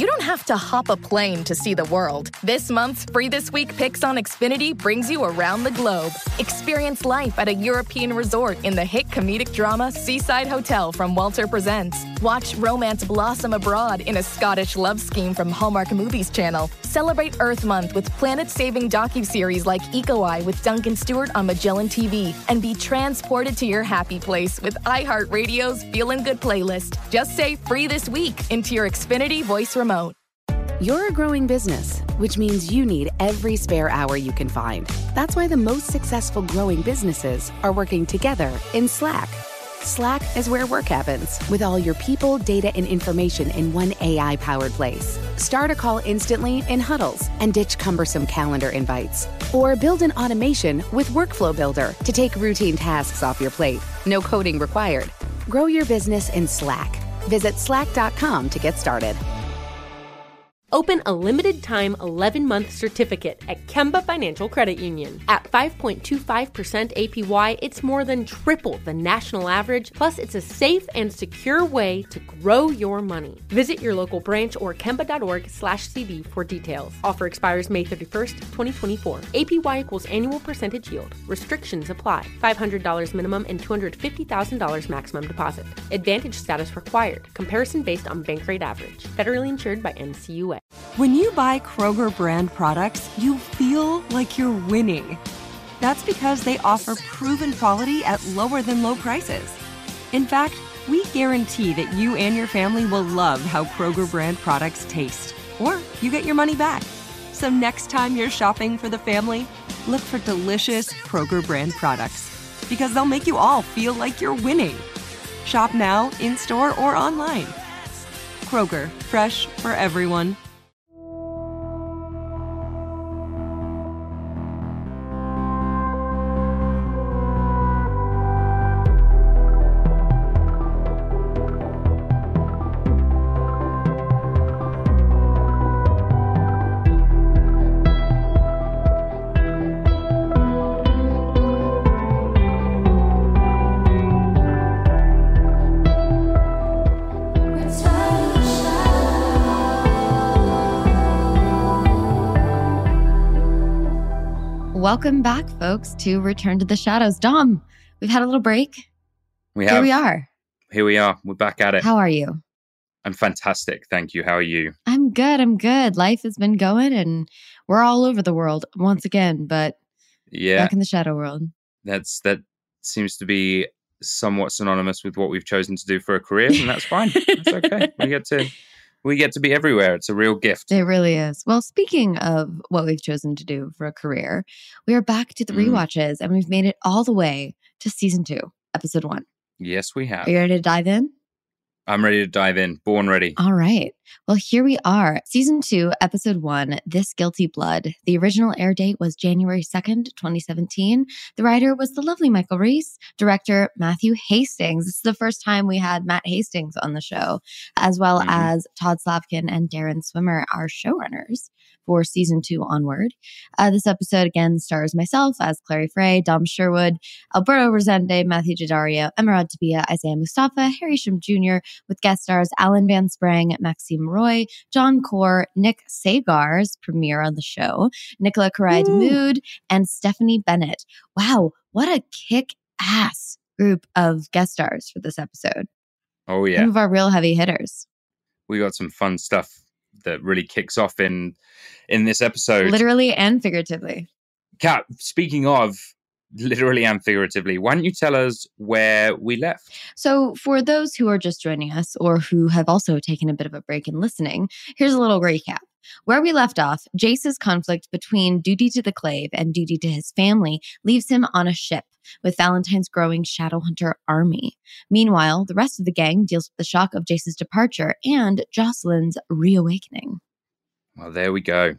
you don't have to hop a plane to see the world. This month's Free This Week Picks on Xfinity brings you around the globe. Experience life at a European resort in the hit comedic drama Seaside Hotel from Walter Presents. Watch romance blossom abroad in a Scottish love scheme from Hallmark Movies Channel. Celebrate Earth Month with planet-saving docuseries like Eco Eye with Duncan Stewart on Magellan TV. And be transported to your happy place with iHeartRadio's Feelin' Good playlist. Just say Free This Week into your Xfinity voice remote. You're a growing business, which means you need every spare hour you can find. That's why the most successful growing businesses are working together in Slack. Slack is where work happens, with all your people, data, and information in one AI-powered place. Start a call instantly in huddles and ditch cumbersome calendar invites. Or build an automation with Workflow Builder to take routine tasks off your plate. No coding required. Grow your business in Slack. Visit slack.com to get started. Open a limited-time 11-month certificate at Kemba Financial Credit Union. At 5.25% APY, it's more than triple the national average, plus it's a safe and secure way to grow your money. Visit your local branch or kemba.org/cb for details. Offer expires May 31st, 2024. APY equals annual percentage yield. Restrictions apply. $500 minimum and $250,000 maximum deposit. Advantage status required. Comparison based on bank rate average. Federally insured by NCUA. When you buy Kroger brand products, you feel like you're winning. That's because they offer proven quality at lower than low prices. In fact, we guarantee that you and your family will love how Kroger brand products taste, or you get your money back. So next time you're shopping for the family, look for delicious Kroger brand products, because they'll make you all feel like you're winning. Shop now, in-store, or online. Kroger, fresh for everyone. Welcome back, folks, to Return to the Shadows. Dom, we've had a little break. Here we are. Here we are. We're back at it. How are you? I'm fantastic. Thank you. How are you? I'm good. Life has been going and we're all over the world once again, but back in the shadow world. That seems to be somewhat synonymous with what we've chosen to do for a career, and that's fine. That's okay. We get to be everywhere. It's a real gift. It really is. Well, speaking of what we've chosen to do for a career, we are back to the rewatches, and we've made it all the way to season 2, episode 1. Yes, we have. Are you ready to dive in? I'm ready to dive in. Born ready. All right. Well, here we are. Season 2, episode 1, This Guilty Blood. The original air date was January 2nd, 2017. The writer was the lovely Michael Reese. Director, Matthew Hastings. This is the first time we had Matt Hastings on the show, as well as Todd Slavkin and Darren Swimmer, our showrunners for season 2 onward. This episode, again, stars myself as Clary Frey, Dom Sherwood, Alberto Rosende, Matthew Daddario, Emerald Tabia, Isaiah Mustafa, Harry Shum Jr., with guest stars Alan Van Sprang, Maxime Roy, John Core, Nick Sagar's premiere on the show, Nicola Caride-Mood, and Stephanie Bennett. Wow, what a kick-ass group of guest stars for this episode. Oh, yeah. Some of our real heavy hitters. We got some fun stuff that really kicks off in this episode. Literally and figuratively. Kat, speaking of literally and figuratively, why don't you tell us where we left? So for those who are just joining us or who have also taken a bit of a break in listening, here's a little recap. Where we left off, Jace's conflict between duty to the Clave and duty to his family leaves him on a ship with Valentine's growing Shadowhunter army. Meanwhile, the rest of the gang deals with the shock of Jace's departure and Jocelyn's reawakening. Well, there we go.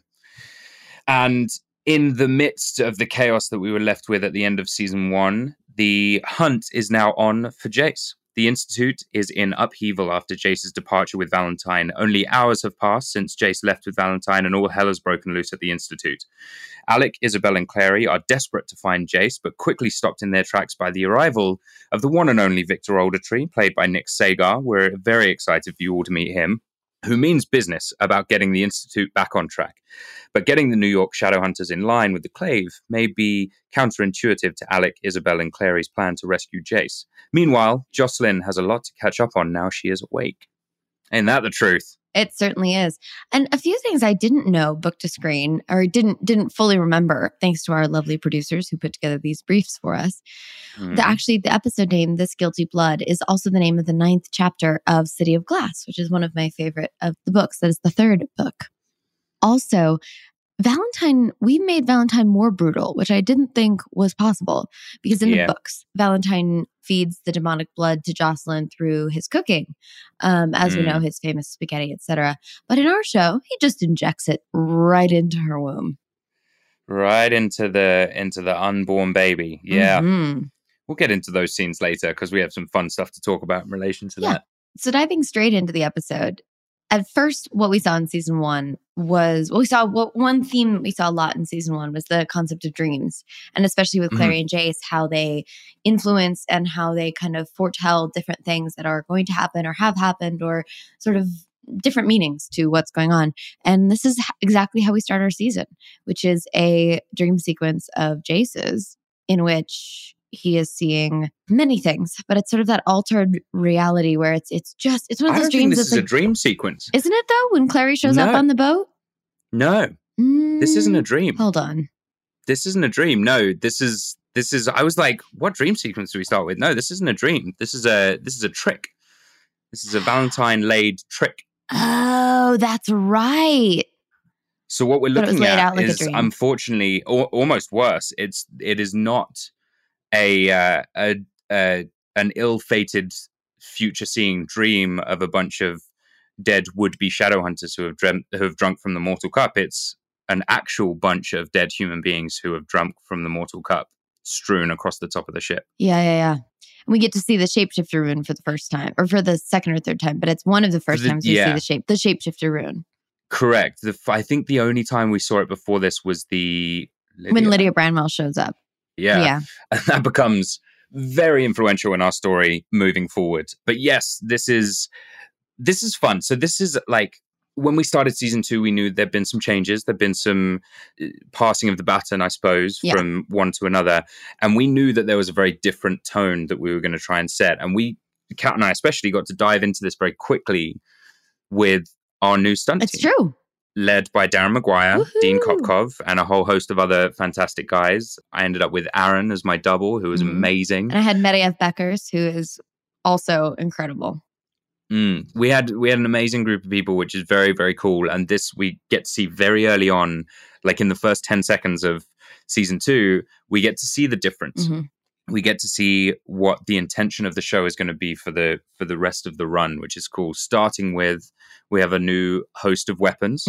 And in the midst of the chaos that we were left with at the end of season 1, the hunt is now on for Jace. The Institute is in upheaval after Jace's departure with Valentine. Only hours have passed since Jace left with Valentine, and all hell has broken loose at the Institute. Alec, Isabel, and Clary are desperate to find Jace, but quickly stopped in their tracks by the arrival of the one and only Victor Aldertree, played by Nick Sagar. We're very excited for you all to meet him. who means business about getting the Institute back on track. But getting the New York Shadowhunters in line with the Clave may be counterintuitive to Alec, Isabel, and Clary's plan to rescue Jace. Meanwhile, Jocelyn has a lot to catch up on now she is awake. Ain't that the truth? It certainly is. And a few things I didn't know book to screen, or didn't fully remember, thanks to our lovely producers who put together these briefs for us. The episode name, This Guilty Blood, is also the name of the 9th chapter of City of Glass, which is one of my favorite of the books. That is the 3rd book. Also, we made Valentine more brutal, which I didn't think was possible, because in the books, Valentine feeds the demonic blood to Jocelyn through his cooking, as we know, his famous spaghetti, etc. But in our show, he just injects it right into her womb, right into the unborn baby. Yeah, we'll get into those scenes later because we have some fun stuff to talk about in relation to that. So diving straight into the episode. At first, what we saw in season 1 was, one theme we saw a lot in season 1 was the concept of dreams. And especially with Clary and Jace, how they influence and how they kind of foretell different things that are going to happen or have happened, or sort of different meanings to what's going on. And this is exactly how we start our season, which is a dream sequence of Jace's in which he is seeing many things, but it's sort of that altered reality where it's one of those dreams. This is a dream sequence, isn't it? Though, when Clary shows up on the boat, no, this isn't a dream. Hold on, this isn't a dream. No, this is. I was like, what dream sequence do we start with? No, this isn't a dream. This is a trick. This is a Valentine laid trick. Oh, that's right. So what we're looking at is, unfortunately, almost worse. It is not an ill-fated future-seeing dream of a bunch of dead would-be Shadowhunters who have drunk from the Mortal Cup. It's an actual bunch of dead human beings who have drunk from the Mortal Cup, strewn across the top of the ship. Yeah. And we get to see the shapeshifter rune for the first time, or for the second or third time, but it's one of the first times we see the shapeshifter rune. Correct. I think the only time we saw it before this was when Lydia Branwell shows up. Yeah. And that becomes very influential in our story moving forward. But yes, this is fun. So this is like, when we started season 2, we knew there'd been some changes. There'd been some passing of the baton, I suppose, from one to another. And we knew that there was a very different tone that we were going to try and set. And Kat and I especially, got to dive into this very quickly with our new stunt team. It's true. Led by Darren Maguire, Dean Kopkov, and a whole host of other fantastic guys. I ended up with Aaron as my double, who was amazing. And I had Medeyev Beckers, who is also incredible. We had an amazing group of people, which is very, very cool. And this we get to see very early on, like in the first 10 seconds of season 2, we get to see the difference. We get to see what the intention of the show is going to be for the rest of the run, which is cool. Starting with, we have a new host of weapons,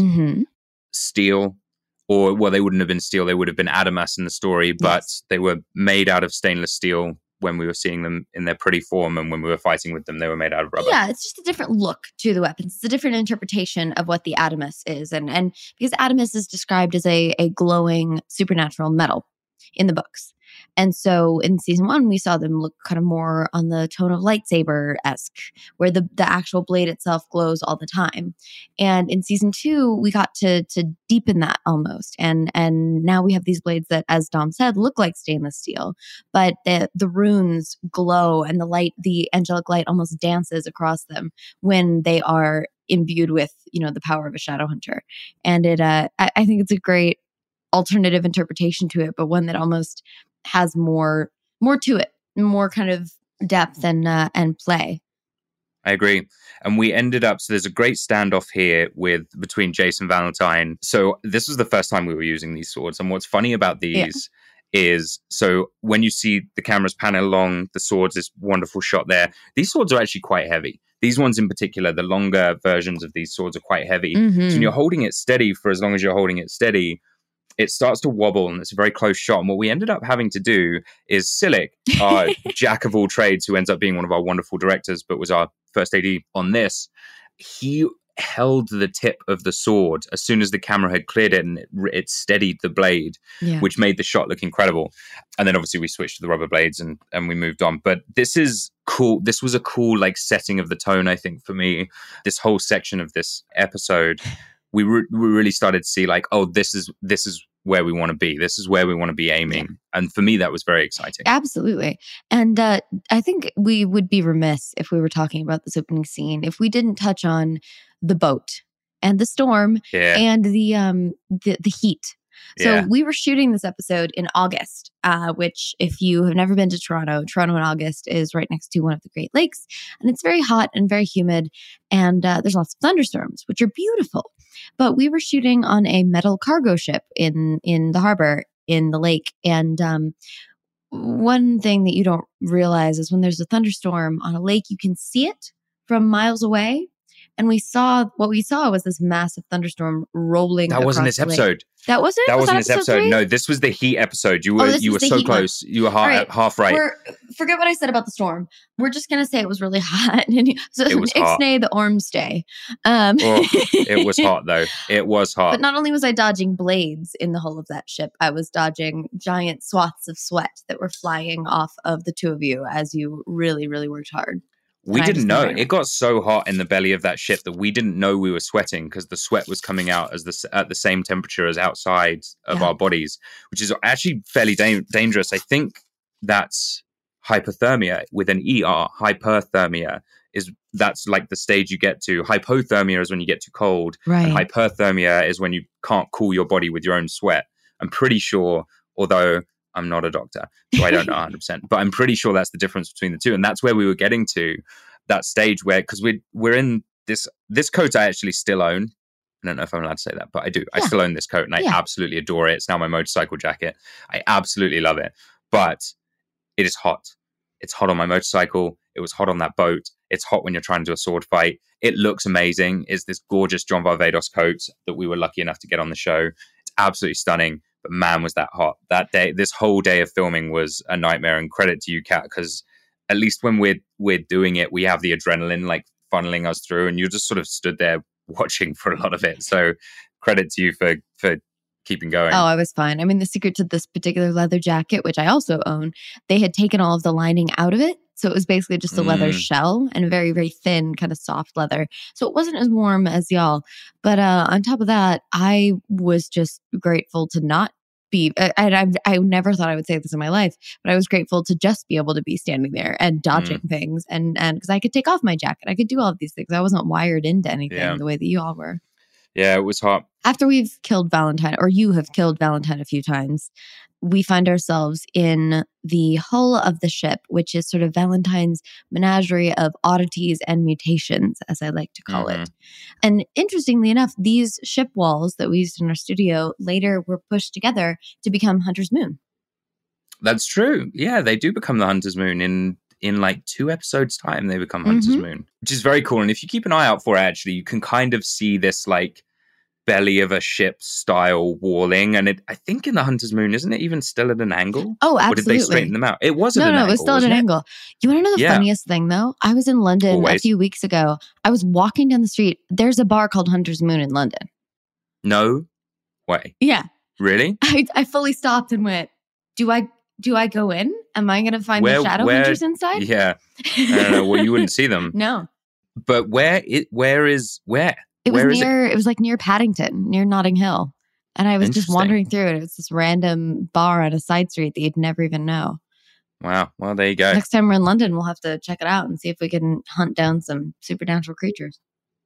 steel, or, well, they wouldn't have been steel, they would have been Adamas in the story, but they were made out of stainless steel when we were seeing them in their pretty form, and when we were fighting with them, they were made out of rubber. Yeah, it's just a different look to the weapons. It's a different interpretation of what the Adamas is, and because Adamas is described as a glowing supernatural metal in the books. And so in season 1, we saw them look kind of more on the tone of lightsaber-esque, where the actual blade itself glows all the time. And in season 2, we got to deepen that almost. And now we have these blades that, as Dom said, look like stainless steel, but the runes glow, and the angelic light almost dances across them when they are imbued with, the power of a Shadowhunter. And I think it's a great alternative interpretation to it, but one that almost has more to it, more kind of depth and play. I agree. And we ended up, so there's a great standoff here between Jace and Valentine. So this was the first time we were using these swords. And what's funny about these is, so when you see the cameras pan along the swords, this wonderful shot there, these swords are actually quite heavy. These ones in particular, the longer versions of these swords are quite heavy. So when you're holding it steady for as long as you're holding it steady, it starts to wobble, and it's a very close shot. And what we ended up having to do is Silic, our jack of all trades, who ends up being one of our wonderful directors, but was our first AD on this, he held the tip of the sword as soon as the camera had cleared it, and it steadied the blade, which made the shot look incredible. And then obviously we switched to the rubber blades and we moved on. But this is cool. This was a cool like setting of the tone, I think, for me. This whole section of this episode, we really started to see like, oh, this is where we want to be. This is where we want to be aiming. Yeah. And for me, that was very exciting. Absolutely. And I think we would be remiss if we were talking about this opening scene if we didn't touch on the boat and the storm and the heat. So we were shooting this episode in August, which if you have never been to Toronto in August is right next to one of the Great Lakes. And it's very hot and very humid. And there's lots of thunderstorms, which are beautiful. But we were shooting on a metal cargo ship in the harbor in the lake. And one thing that you don't realize is when there's a thunderstorm on a lake, you can see it from miles away. And what we saw was this massive thunderstorm rolling. That wasn't this episode. That wasn't? That wasn't this episode. 3? No, this was the heat episode. You were so close. One. You were half right. Forget what I said about the storm. We're just going to say it was really hot. So it was hot. Ixnay the Ormsday. It was hot though. It was hot. But not only was I dodging blades in the hull of that ship, I was dodging giant swaths of sweat that were flying off of the two of you as you really, really worked hard. We didn't know. It got so hot in the belly of that ship that we didn't know we were sweating because the sweat was coming out at the same temperature as outside of our bodies, which is actually fairly dangerous. I think that's hypothermia with an ER. Hyperthermia that's like the stage you get to. Hypothermia is when you get too cold. Right. And hyperthermia is when you can't cool your body with your own sweat. I'm pretty sure, although I'm not a doctor, so I don't know 100%, but I'm pretty sure that's the difference between the two. And that's where we were getting to, that stage where, because we're in this coat I actually still own. I don't know if I'm allowed to say that, but I do. I still own this coat and I absolutely adore it. It's now my motorcycle jacket. I absolutely love it, but it is hot. It's hot on my motorcycle. It was hot on that boat. It's hot when you're trying to do a sword fight. It looks amazing. It's this gorgeous John Varvatos coat that we were lucky enough to get on the show. It's absolutely stunning. But man, was that hot. That day, this whole day of filming was a nightmare. And credit to you, Kat, because at least when we're doing it, we have the adrenaline like funneling us through, and you just sort of stood there watching for a lot of it. So credit to you for keeping going. Oh, I was fine. I mean, the secret to this particular leather jacket, which I also own, they had taken all of the lining out of it. So it was basically just a leather shell and very, very thin, kind of soft leather. So it wasn't as warm as y'all. But on top of that, I was just grateful to not be, I never thought I would say this in my life, but I was grateful to just be able to be standing there and dodging things. And because I could take off my jacket, I could do all of these things. I wasn't wired into anything the way that you all were. Yeah, it was hot. After we've killed Valentine, or you have killed Valentine a few times, we find ourselves in the hull of the ship, which is sort of Valentine's menagerie of oddities and mutations, as I like to call it. And interestingly enough, these ship walls that we used in our studio later were pushed together to become Hunter's Moon. That's true. Yeah, they do become the Hunter's Moon in like 2 episodes time. They become Hunter's Moon, which is very cool. And if you keep an eye out for it, actually, you can kind of see this like belly of a ship style walling, and I think in the Hunter's Moon, isn't it even still at an angle? Oh, absolutely. Or did they straighten them out? It was at an angle. No, it was still at an angle. You want to know the funniest thing though? I was in London a few weeks ago. I was walking down the street. There's a bar called Hunter's Moon in London. No way. Yeah. Really? I fully stopped and went, do I go in? Am I going to find the shadow hunters inside? Yeah. I don't know. Well, you wouldn't see them. No. But where? It was like near Paddington, near Notting Hill. And I was just wandering through it. It was this random bar on a side street that you'd never even know. Wow. Well, there you go. Next time we're in London, we'll have to check it out and see if we can hunt down some supernatural creatures.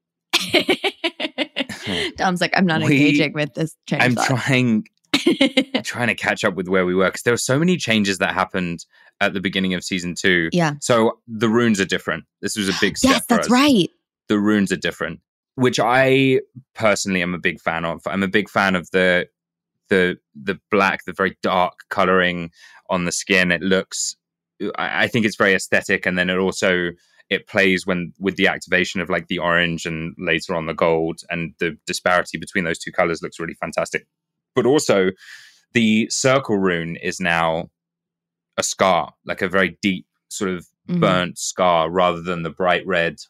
Dom's like, I'm not engaging with this train of thought. Trying to catch up with where we were, because there were so many changes that happened at the beginning of season 2. Yeah. So the runes are different. This was a big step for us. Yes, that's right. The runes are different, which I personally am a big fan of. I'm a big fan of the black, the very dark coloring on the skin. It looks, I think it's very aesthetic, and then it plays with the activation of like the orange and later on the gold, and the disparity between those two colors looks really fantastic. But also, the circle rune is now a scar, like a very deep sort of burnt scar, rather than the bright red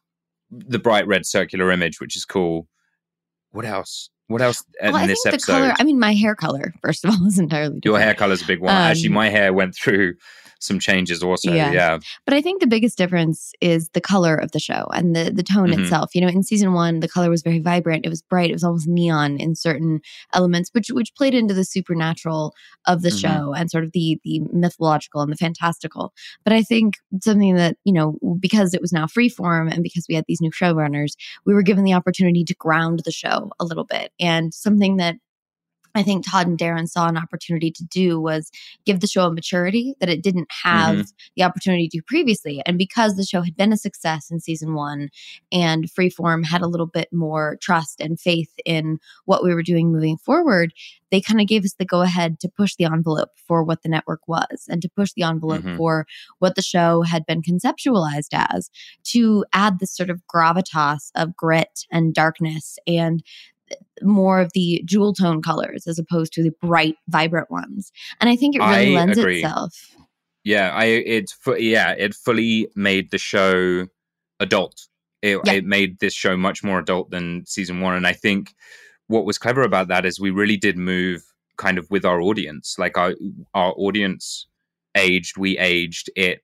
the bright red circular image, which is cool. What else? What else in I this think episode? the color, I mean, my hair color, first of all, is entirely different. Your hair color is a big one. Actually, my hair went through some changes also. Yeah. But I think the biggest difference is the color of the show and the tone itself. You know, in season 1, the color was very vibrant. It was bright. It was almost neon in certain elements, which played into the supernatural of the show and sort of the mythological and the fantastical. But I think something that, you know, because it was now freeform and because we had these new showrunners, we were given the opportunity to ground the show a little bit. And something that I think Todd and Darren saw an opportunity to do was give the show a maturity that it didn't have the opportunity to do previously. And because the show had been a success in season 1 and Freeform had a little bit more trust and faith in what we were doing moving forward, they kind of gave us the go ahead to push the envelope for what the network was and to push the envelope for what the show had been conceptualized as, to add this sort of gravitas of grit and darkness and more of the jewel tone colors as opposed to the bright, vibrant ones. And I think it really lends itself. Yeah, it fully made the show adult. It made this show much more adult than season 1. And I think what was clever about that is we really did move kind of with our audience. Like our audience aged, we aged, it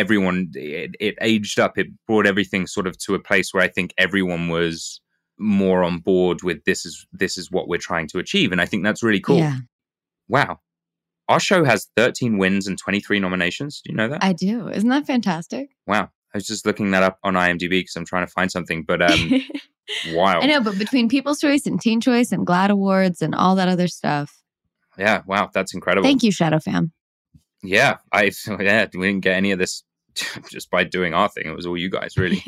aged up. It brought everything sort of to a place where I think everyone was more on board with this is what we're trying to achieve. And I think that's really cool. Yeah. Wow. Our show has 13 wins and 23 nominations. Do you know that? I do. Isn't that fantastic? Wow. I was just looking that up on IMDb because I'm trying to find something, but wild. I know, but between People's Choice and Teen Choice and GLAAD Awards and all that other stuff. Yeah. Wow. That's incredible. Thank you, Shadow Fam. Yeah. We didn't get any of this just by doing our thing. It was all you guys, really.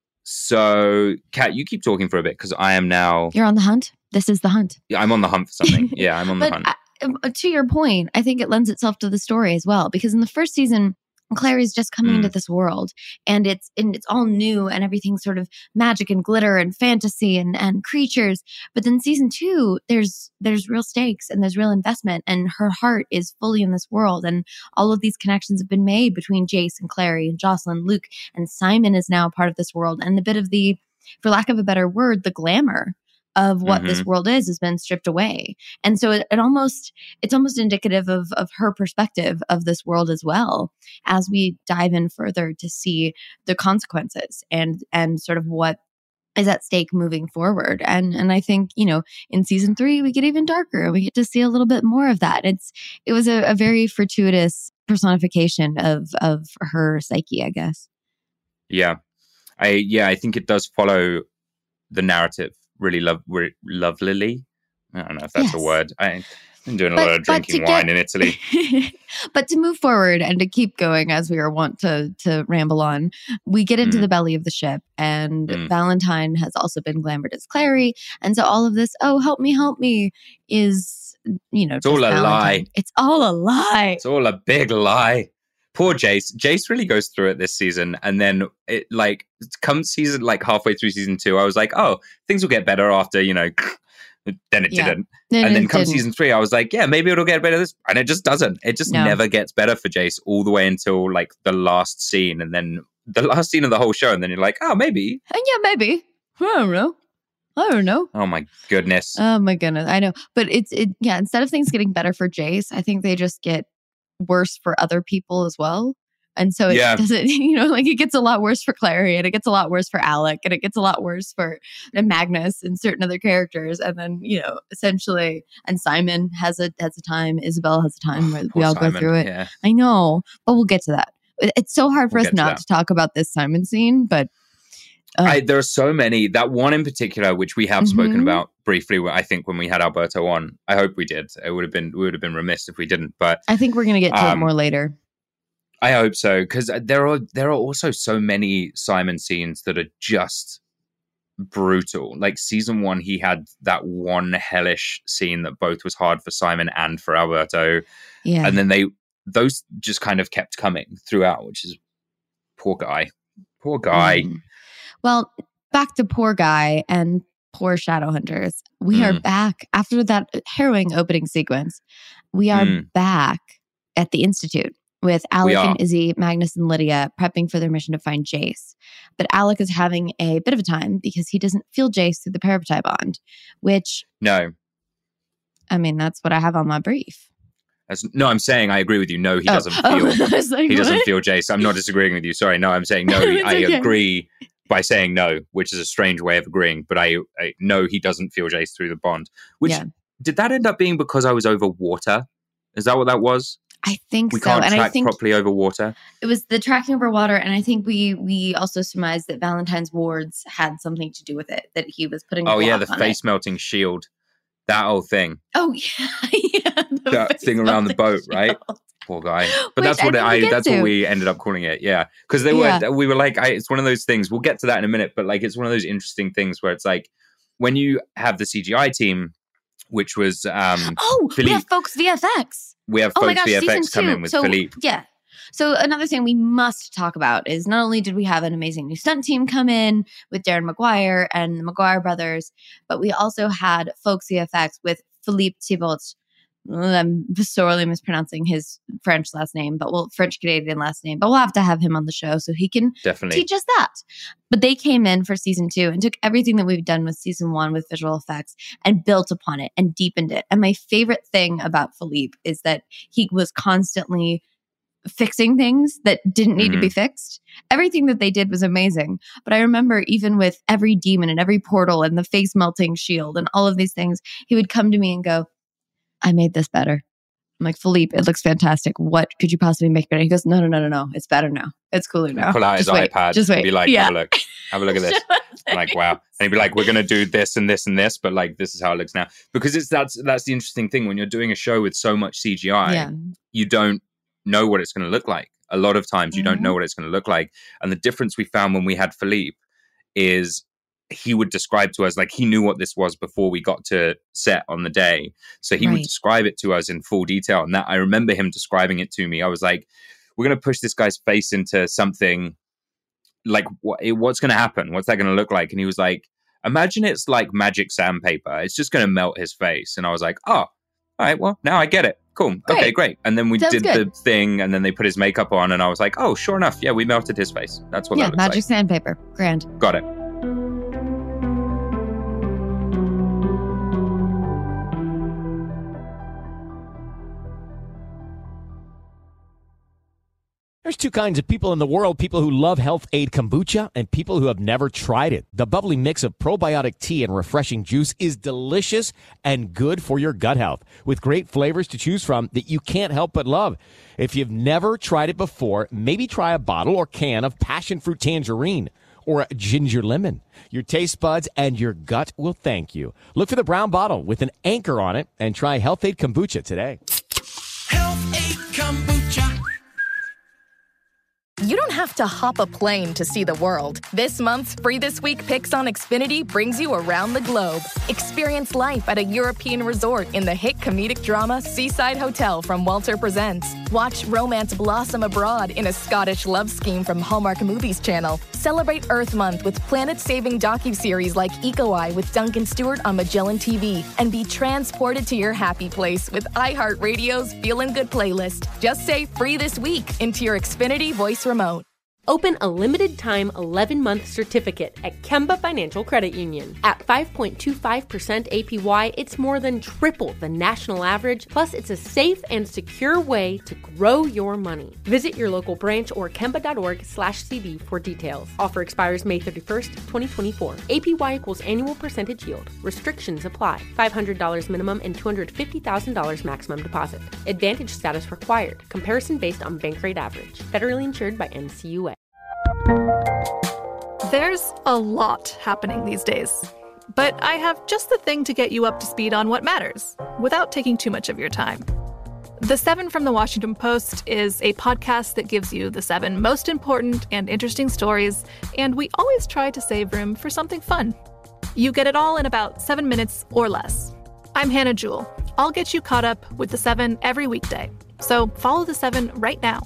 So, Kat, you keep talking for a bit because I am now... You're on the hunt? This is the hunt. Yeah, I'm on the hunt for something. Yeah, I'm on the hunt. To your point, I think it lends itself to the story as well. Because in the first season, Clary's just coming into this world and it's all new and everything's sort of magic and glitter and fantasy and creatures. But then season 2, there's real stakes and there's real investment and her heart is fully in this world. And all of these connections have been made between Jace and Clary and Jocelyn, Luke, and Simon is now a part of this world. And a bit of the, for lack of a better word, the glamour of what this world has been stripped away. And so it's almost indicative of her perspective of this world as well, as we dive in further to see the consequences and sort of what is at stake moving forward. And I think, you know, in season 3, we get even darker. We get to see a little bit more of that. It was a very fortuitous personification of her psyche, I guess. Yeah. I think it does follow the narrative really lovelily. I don't know if that's a word. I've been doing a lot of drinking wine in Italy. But to move forward and to keep going as we are wont to ramble on, we get into the belly of the ship and Valentine has also been glamored as Clary. And so all of this, oh, help me, is, you know, it's all a lie. It's all a lie. It's all a big lie. Poor Jace. Jace really goes through it this season. And then it comes season, halfway through season 2, I was like, oh, things will get better after, you know, then it didn't. And then come season 3, I was like, yeah, maybe it'll get better. And it just doesn't. It just never gets better for Jace all the way until the last scene. And then the last scene of the whole show. And then you're like, oh, maybe. Yeah, maybe. I don't know. Oh my goodness. I know. But instead of things getting better for Jace, I think they just get worse for other people as well. And so it doesn't, you know, it gets a lot worse for Clary and it gets a lot worse for Alec and it gets a lot worse for Magnus and certain other characters. And then, you know, essentially, and Simon has a time, Isabel has a time where we all go through it. Yeah. I know, but we'll get to that. It's so hard for us not to talk about this Simon scene, but there are so many. That one in particular, which we have spoken about briefly, I think when we had Alberto on. I hope we did. We would have been remiss if we didn't. But I think we're going to get to it more later. I hope so, because there are also so many Simon scenes that are just brutal. Like season 1, he had that one hellish scene that both was hard for Simon and for Alberto. Yeah, and then those just kind of kept coming throughout, which is poor guy. Well, back to poor guy and poor Shadowhunters. We are back after that harrowing opening sequence. We are back at the Institute. with Alec We are. and Izzy, Magnus and Lydia prepping for their mission to find Jace. But Alec is having a bit of a time because he doesn't feel Jace through the parapetite bond, which, No. I mean, that's what I have on my brief. No, I'm saying I agree with you. No, he doesn't feel. I was like, He doesn't what? feel Jace. I'm not disagreeing with you. Sorry. No, I'm saying no. It's I okay. agree by saying no, which is a strange way of agreeing. But I know he doesn't feel Jace through the bond. Which Yeah. did that end up being because I was over water? Is that what that was? I think We so. can't And I track think properly over water. it was the tracking over water. And I think we also surmised that Valentine's wards had something to do with it, that he was putting a Oh yeah, block the on face it. melting shield. That whole thing. Oh, yeah. yeah, That thing around the boat, right? shield. Poor guy. But Which that's what I think we get that's what to. we ended up calling it. Yeah. Because we were like, it's one of those things. We'll get to that in a minute, but like it's one of those interesting things where it's like when you have the CGI team, which was We have Philippe. folks VFX. We have Oh my folks gosh, season VFX come 2. in with So, Philippe. yeah. So another thing we must talk about is not only did we have an amazing new stunt team come in with Darren McGuire and the McGuire brothers, but we also had folks VFX with Philippe Thibault. I'm sorely mispronouncing his French last name, French Canadian last name, but we'll have to have him on the show so he can Definitely. teach us that. But they came in for season 2 and took everything that we've done with season 1 with visual effects and built upon it and deepened it. And my favorite thing about Philippe is that he was constantly fixing things that didn't need to be fixed. Everything that they did was amazing. But I remember even with every demon and every portal and the face melting shield and all of these things, he would come to me and go, I made this better. I'm like, Philippe, it looks fantastic. What could you possibly make better? He goes, no. It's better now. It's cooler now. Pull out his Just wait. iPad Just and wait. be like, Yeah. have a look at this. I'm like, wow. And he'd be like, we're going to do this and this and this, but like, this is how it looks now. Because that's the interesting thing. When you're doing a show with so much CGI, Yeah. you don't know what it's going to look like. A lot of times you don't know what it's going to look like. And the difference we found when we had Philippe is he would describe to us, like he knew what this was before we got to set on the day. So he would Right. describe it to us in full detail. And that I remember him describing it to me. I was like, we're going to push this guy's face into something like what's going to happen? What's that going to look like? And he was like, imagine it's like magic sandpaper. It's just going to melt his face. And I was like, oh, all right, well, now I get it. Cool. Great. Okay, great. And then we Sounds did good. the thing and then they put his makeup on and I was like, oh, sure enough. Yeah, we melted his face. That's what Yeah, that looks magic like. sandpaper. Grand. Got it. There's two kinds of people in the world, people who love Health Aid Kombucha and people who have never tried it. The bubbly mix of probiotic tea and refreshing juice is delicious and good for your gut health, with great flavors to choose from that you can't help but love. If you've never tried it before, maybe try a bottle or can of passion fruit tangerine or a ginger lemon. Your taste buds and your gut will thank you. Look for the brown bottle with an anchor on it and try Health Aid Kombucha today. Health Aid Kombucha. You don't have to hop a plane to see the world. This month's Free This Week Picks on Xfinity brings you around the globe. Experience life at a European resort in the hit comedic drama Seaside Hotel from Walter Presents. Watch romance blossom abroad in a Scottish love scheme from Hallmark Movies Channel. Celebrate Earth Month with planet-saving docuseries like Eco Eye with Duncan Stewart on Magellan TV. And be transported to your happy place with iHeartRadio's Feelin' Good playlist. Just say Free This Week into your Xfinity voice remote. Open a limited-time 11-month certificate at Kemba Financial Credit Union. At 5.25% APY, it's more than triple the national average, plus it's a safe and secure way to grow your money. Visit your local branch or kemba.org/cb for details. Offer expires May 31st, 2024. APY equals annual percentage yield. Restrictions apply. $500 minimum and $250,000 maximum deposit. Advantage status required. Comparison based on bank rate average. Federally insured by NCUA. There's a lot happening these days, but I have just the thing to get you up to speed on what matters without taking too much of your time. The 7 from the Washington Post is a podcast that gives you the 7 most important and interesting stories, and we always try to save room for something fun. You get it all in about 7 minutes or less. I'm Hannah Jewell. I'll get you caught up with the 7 every weekday. So follow the 7 right now.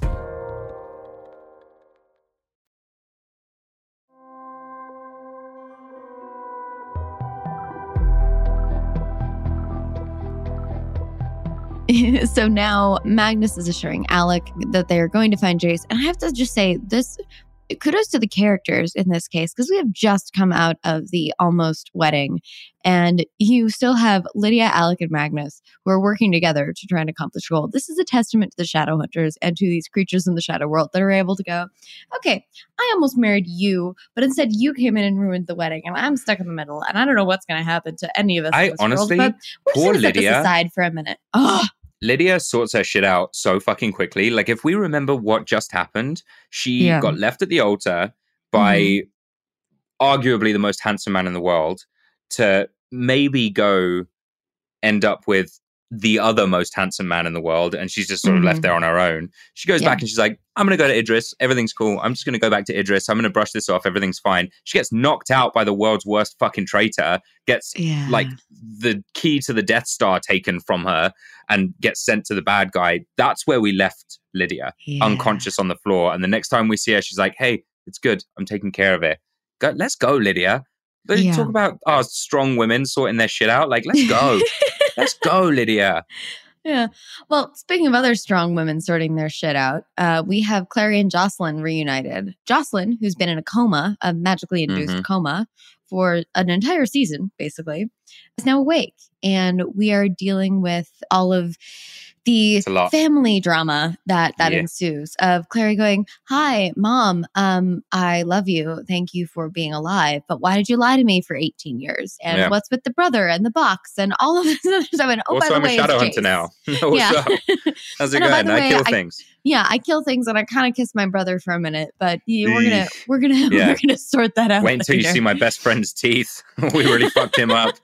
So now Magnus is assuring Alec that they are going to find Jace. And I have to just say this, kudos to the characters in this case, because we have just come out of the almost wedding and you still have Lydia, Alec, and Magnus who are working together to try and accomplish goal. This is a testament to the Shadowhunters and to these creatures in the shadow world that are able to go, okay, I almost married you, but instead you came in and ruined the wedding and I'm stuck in the middle and I don't know what's going to happen to any of us. I honestly, world, but we're just going to set this aside for a minute. Oh. Lydia sorts her shit out so fucking quickly. Like, if we remember what just happened, she got left at the altar by arguably the most handsome man in the world to maybe go end up with the other most handsome man in the world. And she's just sort of left there on her own. She goes back and she's like, I'm going to go to Idris. Everything's cool. I'm just going to go back to Idris. I'm going to brush this off. Everything's fine. She gets knocked out by the world's worst fucking traitor, gets like the key to the Death Star taken from her and gets sent to the bad guy. That's where we left Lydia, unconscious on the floor. And the next time we see her, she's like, hey, it's good. I'm taking care of it. Let's go, Lydia. Talk about strong women sorting their shit out. Like, let's go. Let's go, Lydia. Yeah. Well, speaking of other strong women sorting their shit out, we have Clary and Jocelyn reunited. Jocelyn, who's been in a coma, a magically induced coma, for an entire season, basically, is now awake. And we are dealing with all of the family drama that ensues of Clary going, hi, Mom, I love you. Thank you for being alive. But why did you lie to me for 18 years? And what's with the brother and the box and all of this other stuff? And also, by the I'm way, a Shadowhunter now. What's up? How's it going? I kill things. I kill things and I kind of kiss my brother for a minute, but we're gonna sort that out. Wait until you see my best friend's teeth. We really fucked him up.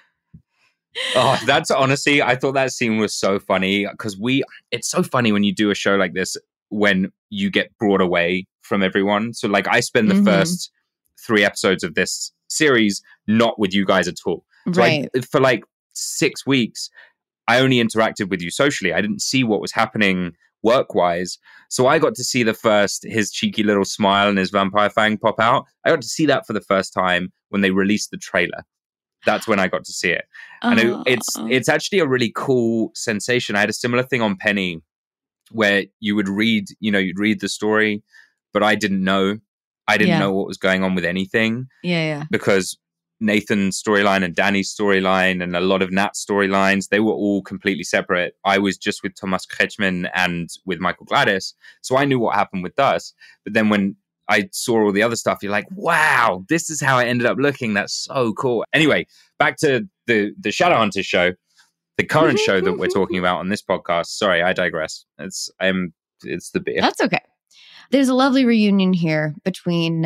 Oh, that's honestly, I thought that scene was so funny because it's so funny when you do a show like this when you get brought away from everyone. So like I spend the first 3 episodes of this series not with you guys at all. So for like 6 weeks, I only interacted with you socially. I didn't see what was happening work-wise. So I got to see his cheeky little smile and his vampire fang pop out. I got to see that for the first time when they released the trailer. That's when I got to see it. And it's actually a really cool sensation. I had a similar thing on Penny where you would read, you'd read the story, but I didn't know. I didn't know what was going on with anything. Yeah. Because Nathan's storyline and Danny's storyline and a lot of Nat's storylines, they were all completely separate. I was just with Thomas Kretschmann and with Michael Gladys. So I knew what happened with us. But then when I saw all the other stuff, you're like, wow, this is how it ended up looking. That's so cool. Anyway, back to the Shadowhunters show, the current show that we're talking about on this podcast. Sorry, I digress. It's the beer. That's okay. There's a lovely reunion here between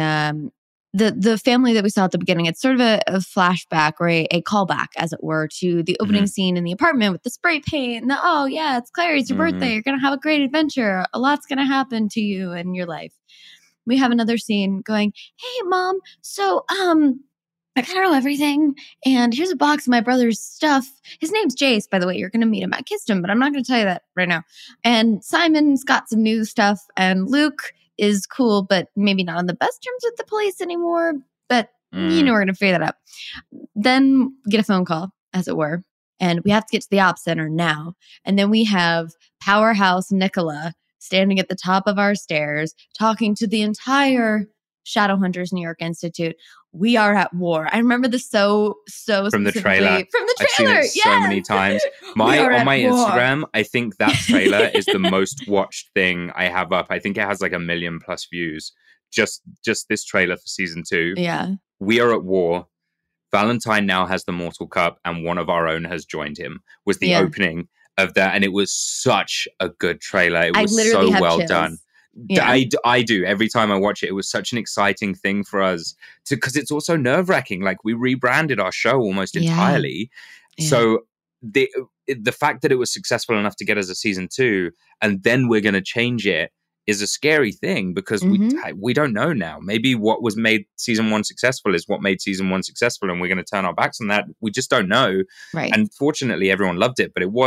the family that we saw at the beginning. It's sort of a flashback or a callback, as it were, to the opening scene in the apartment with the spray paint. And it's Clary, it's your birthday. You're going to have a great adventure. A lot's going to happen to you in your life. We have another scene going, hey, Mom, so I kind of know everything. And here's a box of my brother's stuff. His name's Jace, by the way. You're going to meet him. I kissed him, but I'm not going to tell you that right now. And Simon's got some new stuff. And Luke is cool, but maybe not on the best terms with the police anymore. But, we're going to figure that out. Then get a phone call, as it were. And we have to get to the op center now. And then we have Powerhouse Nicola standing at the top of our stairs, talking to the entire Shadowhunters New York Institute. We are at war. I remember this so from the trailer. I've seen it so many times. On my Instagram, I think that trailer is the most watched thing I have up. I think it has like 1 million+ views. Just this trailer for season 2. Yeah. We are at war. Valentine now has the Mortal Cup, and one of our own has joined him. Was the opening of that, and it was such a good trailer. It was so well done. Yeah. I do every time I watch it. It was such an exciting thing for us because it's also nerve-wracking. Like, we rebranded our show almost entirely. So the fact that it was successful enough to get us a season 2 and then we're going to change it is a scary thing because we don't know now. Maybe what was made season 1 successful is what made season 1 successful, and we're going to turn our backs on that. We just don't know. Right. And fortunately, everyone loved it, but it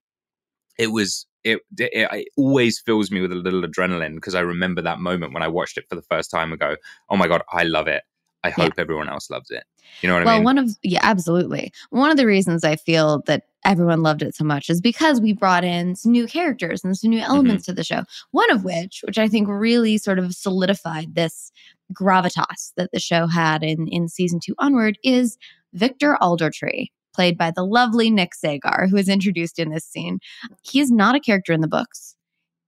always fills me with a little adrenaline because I remember that moment when I watched it for the first time and go, oh my God, I love it. I hope everyone else loves it. You know what I mean? Absolutely. One of the reasons I feel that everyone loved it so much is because we brought in some new characters and some new elements to the show. One of which I think really sort of solidified this gravitas that the show had in season 2 onward is Victor Aldertree, played by the lovely Nick Sagar, who is introduced in this scene. He is not a character in the books,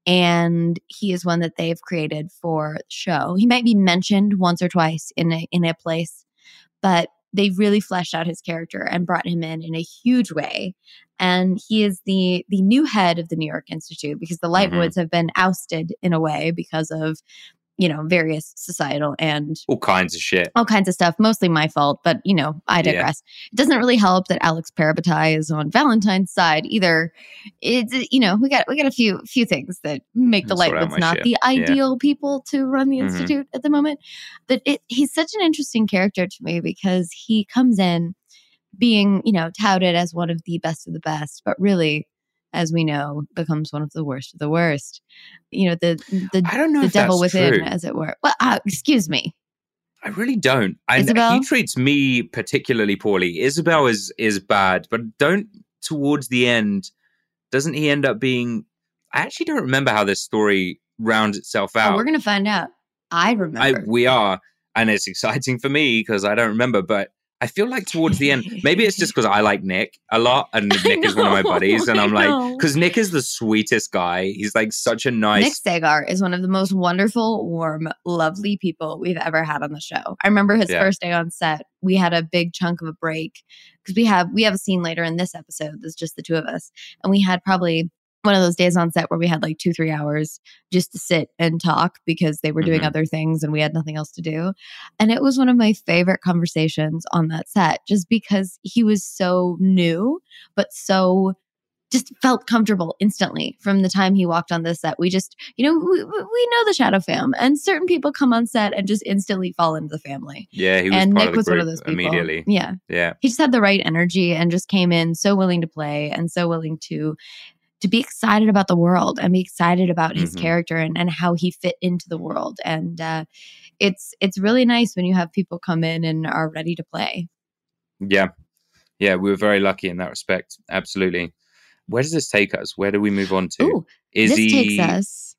and he is one that they've created for the show. He might be mentioned once or twice in a place, but they really fleshed out his character and brought him in a huge way. And he is the new head of the New York Institute, because the Lightwoods have been ousted in a way because of, various societal and all kinds of shit. All kinds of stuff. Mostly my fault, but, I digress. It doesn't really help that Alex Parabatai is on Valentine's side either. It's, we got a few things that make the Lightwoods not the ideal people to run the Institute at the moment. But he's such an interesting character to me because he comes in being, touted as one of the best, but really, as we know, becomes one of the worst of the worst. I don't know the devil within, true. As it were. Well, excuse me. I really don't. Isabel? He treats me particularly poorly. Isabel is bad, but towards the end, doesn't he end up being... I actually don't remember how this story rounds itself out. We're going to find out. I remember. We are. And it's exciting for me because I don't remember, but I feel like towards the end, maybe it's just because I like Nick a lot, and Nick is one of my buddies, and I'm like, because Nick is the sweetest guy. He's like such a nice... Nick Sagar is one of the most wonderful, warm, lovely people we've ever had on the show. I remember his first day on set. We had a big chunk of a break because we have a scene later in this episode that's just the two of us, and we had probably one of those days on set where we had like 2-3 hours just to sit and talk because they were doing other things and we had nothing else to do. And it was one of my favorite conversations on that set, just because he was so new, but so just felt comfortable instantly from the time he walked on this set. We just, we know the Shadow fam, and certain people come on set and just instantly fall into the family. Yeah, he was and part Nick of the was group one of those people. Immediately. Yeah. He just had the right energy and just came in so willing to play and so willing to be excited about the world and be excited about his character and how he fit into the world. And it's really nice when you have people come in and are ready to play. Yeah. Yeah, we were very lucky in that respect. Absolutely. Where does this take us? Where do we move on to? Ooh, this takes us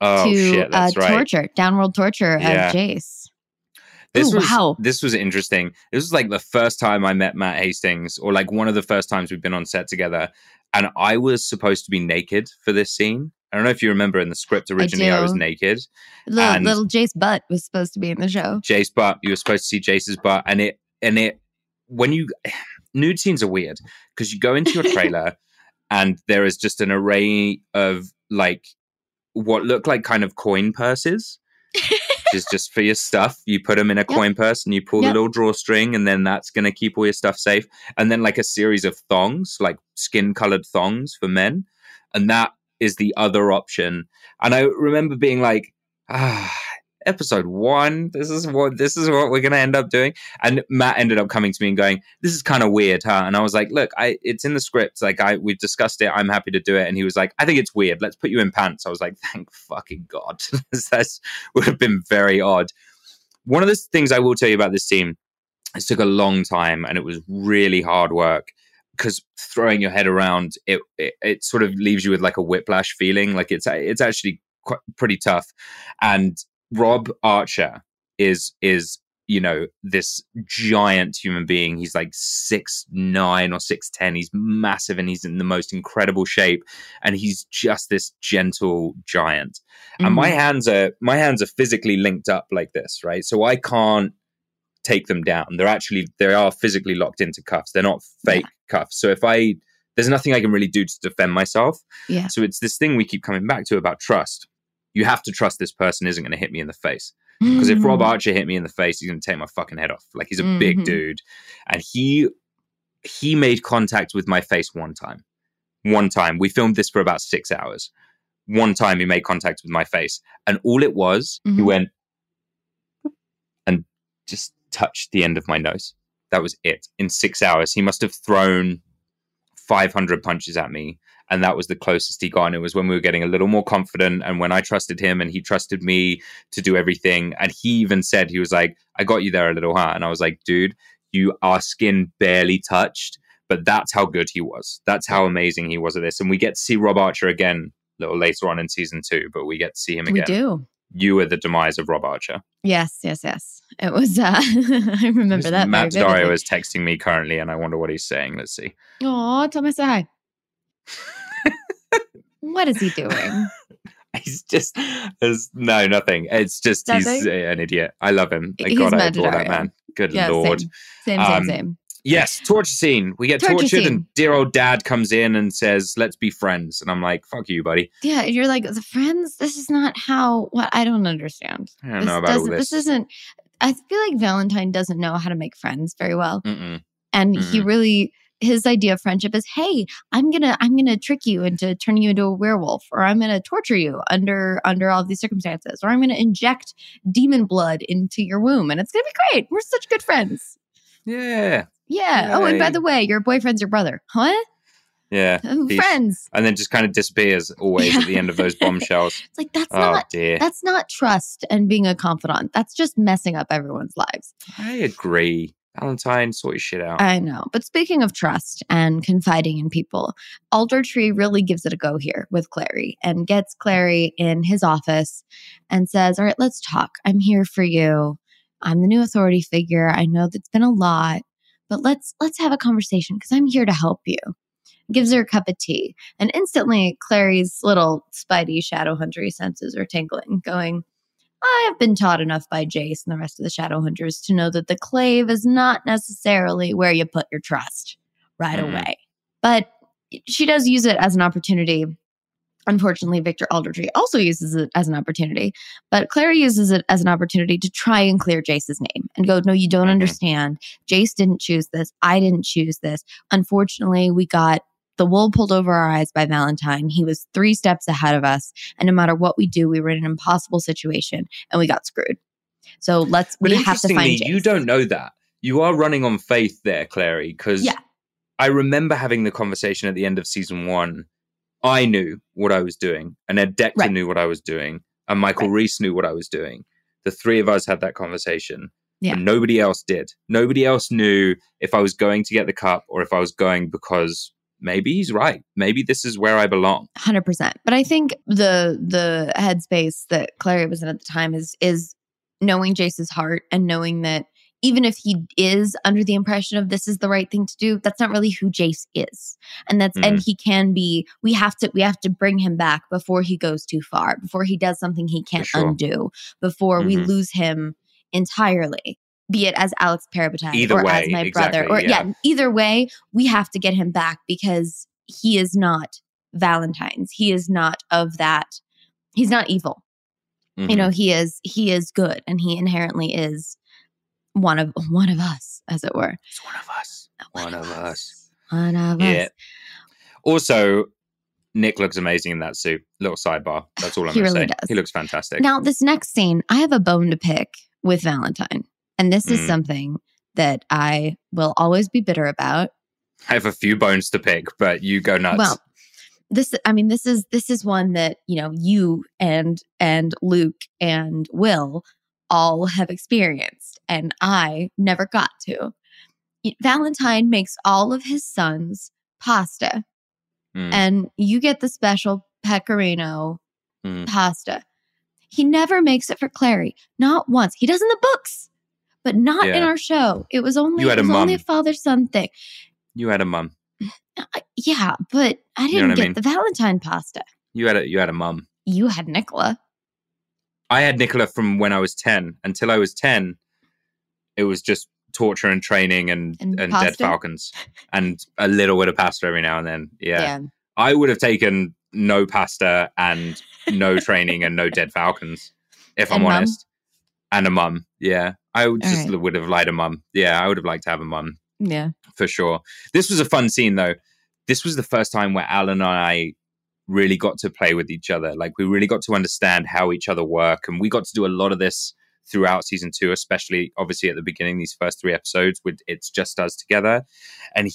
to torture, downworld torture as Jace. This was interesting. This was like the first time I met Matt Hastings, or like one of the first times we've been on set together. And I was supposed to be naked for this scene. I don't know if you remember in the script originally, I was naked. Little Jace butt was supposed to be in the show. Jace butt. You were supposed to see Jace's butt. And when you... Nude scenes are weird because you go into your trailer and there is just an array of like what look like kind of coin purses. Is just for your stuff. You put them in a coin purse and you pull the little drawstring, and then that's going to keep all your stuff safe. And then like a series of thongs, like skin colored thongs for men. And that is the other option. And I remember being like, episode 1, this is what we're going to end up doing. And Matt ended up coming to me and going, this is kind of weird, huh? And I was like, look, it's in the script. Like we've discussed it. I'm happy to do it. And he was like, I think it's weird. Let's put you in pants. I was like, thank fucking God. That would have been very odd. One of the things I will tell you about this scene, it took a long time and it was really hard work, because throwing your head around, it sort of leaves you with like a whiplash feeling. Like it's actually pretty tough. And Rob Archer is this giant human being. He's like 6'9" or 6'10". He's massive and he's in the most incredible shape. And he's just this gentle giant. And my hands are physically linked up like this, right? So I can't take them down. They are physically locked into cuffs. They're not fake cuffs. So there's nothing I can really do to defend myself. Yeah. So it's this thing we keep coming back to about trust. You have to trust this person isn't going to hit me in the face. Because if Rob Archer hit me in the face, he's going to take my fucking head off. Like, he's a big dude. And he made contact with my face one time. We filmed this for about 6 hours. One time he made contact with my face. And all it was, he went and just touched the end of my nose. That was it. In 6 hours, he must have thrown 500 punches at me. And that was the closest he got. And it was when we were getting a little more confident and when I trusted him and he trusted me to do everything. And he even said, he was like, I got you there a little, huh? And I was like, dude, our skin barely touched, But that's how good he was. That's how amazing he was at this. And we get to see Rob Archer again a little later on in season 2, but we get to see him again. We do. You were the demise of Rob Archer. Yes. It was, I remember that. Matt Dario is texting me currently, and I wonder what he's saying. Let's see. Oh, tell me say hi. What is he doing? He's just, no, nothing. It's just, nothing? He's an idiot. I love him. He's God, I Matt adore that Dario. man. Good Lord. Same. Yes, torture scene. We get tortured scene. and dear old dad comes in and says, let's be friends. And I'm like, fuck you, buddy. Yeah, you're like, the friends? This is not how, I don't understand. I don't know about all this. This isn't, I feel like Valentine doesn't know how to make friends very well. Mm-mm. And he really, his idea of friendship is, hey, I'm gonna trick you into turning you into a werewolf, or I'm gonna torture you under all of these circumstances, or I'm gonna inject demon blood into your womb, and it's gonna be great. We're such good friends. Yeah. Yeah. Oh, and by the way, your boyfriend's your brother. What? Yeah. Friends. And then just kind of disappears always at the end of those bombshells. It's like, that's not trust and being a confidant. That's just messing up everyone's lives. I agree. Valentine, sort your shit out. I know. But speaking of trust and confiding in people, Alder Tree really gives it a go here with Clary and gets Clary in his office and says, all right, let's talk. I'm here for you. I'm the new authority figure. I know that's been a lot, but let's have a conversation because I'm here to help you. Gives her a cup of tea. And instantly, Clary's little spidey Shadowhuntery senses are tingling, going, I have been taught enough by Jace and the rest of the Shadowhunters to know that the clave is not necessarily where you put your trust right away. But she does use it as an opportunity. Unfortunately, Victor Aldertree also uses it as an opportunity. But Clary uses it as an opportunity to try and clear Jace's name and go, no, you don't understand. Jace didn't choose this. I didn't choose this. Unfortunately, we got the wool pulled over our eyes by Valentine. He was 3 steps ahead of us. And no matter what we do, we were in an impossible situation and we got screwed. So we have to find Jace. You don't know that. You are running on faith there, Clary, because I remember having the conversation at the end of season 1. I knew what I was doing, and Ed Decter knew what I was doing, and Michael Reese knew what I was doing. The 3 of us had that conversation. And nobody else did. Nobody else knew if I was going to get the cup or if I was going because maybe he's right. Maybe this is where I belong. 100%. But I think the headspace that Clary was in at the time is knowing Jace's heart and knowing that even if he is under the impression of this is the right thing to do, that's not really who Jace is. And and he can be, we have to bring him back before he goes too far, before he does something he can't undo, before we lose him entirely. Be it as Alex Parabatag or as my brother. Or either way, we have to get him back because he is not Valentine's. He is not of that. He's not evil. You know, he is good, and he inherently is one of us, as it were. It's one of us. One of us. One of us. Also, Nick looks amazing in that suit. Little sidebar. That's all I'm going to say. Does. He looks fantastic. Now, this next scene, I have a bone to pick with Valentine. And this is something that I will always be bitter about. I have a few bones to pick, but you go nuts. Well, this is one that, you know, you and Luke and Will all have experienced, and I never got to. Valentine makes all of his sons pasta, and you get the special pecorino pasta. He never makes it for Clary, not once. He does in the books. But not in our show. It was only a father-son thing. You had a mum. Yeah, but I didn't get the Valentine pasta. You had a mum. You had Nicola. I had Nicola from when I was 10. Until I was 10, it was just torture and training and dead falcons. And a little bit of pasta every now and then. Yeah. I would have taken no pasta and no training and no dead falcons, if I'm honest. And a mum, yeah. I would have liked a mum. Yeah, I would have liked to have a mum. Yeah. For sure. This was a fun scene, though. This was the first time where Alan and I really got to play with each other. Like, we really got to understand how each other work. And we got to do a lot of this throughout season 2, especially, obviously, at the beginning, these first 3 episodes with It's Just Us Together. And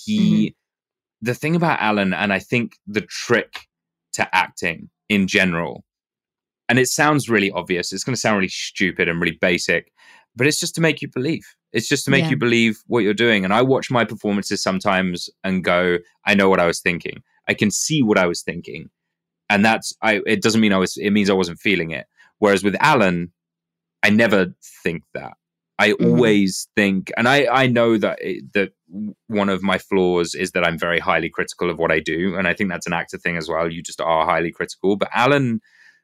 the thing about Alan, and I think the trick to acting in general, and it sounds really obvious, it's going to sound really stupid and really basic, but it's just to make you believe. It's just to make you believe what you're doing. And I watch my performances sometimes and go, I know what I was thinking. I can see what I was thinking. And it doesn't mean it means I wasn't feeling it. Whereas with Alan, I never think that. I always think, and I know that one of my flaws is that I'm very highly critical of what I do. And I think that's an actor thing as well. You just are highly critical. But Alan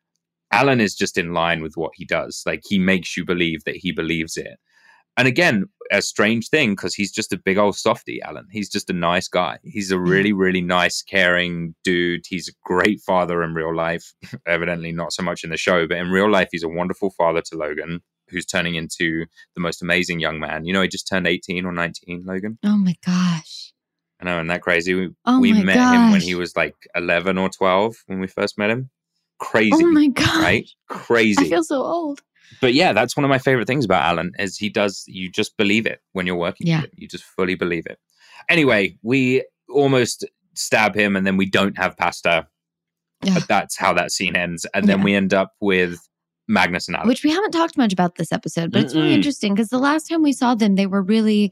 is just in line with what he does. Like, he makes you believe that he believes it. And again, a strange thing, because he's just a big old softy, Alan. He's just a nice guy. He's a really, really nice, caring dude. He's a great father in real life. Evidently not so much in the show, but in real life, he's a wonderful father to Logan, who's turning into the most amazing young man. You know, he just turned 18 or 19, Logan. Oh my gosh. I know, isn't that crazy? We met him when he was like 11 or 12 when we first met him. Crazy. Oh my God. Right? Crazy. I feel so old. But yeah, that's one of my favorite things about Alan is you just believe it when you're working with him. You just fully believe it. Anyway, we almost stab him and then we don't have pasta. But that's how that scene ends. And then we end up with Magnus and Alec. Which we haven't talked much about this episode, but it's really interesting because the last time we saw them, they were really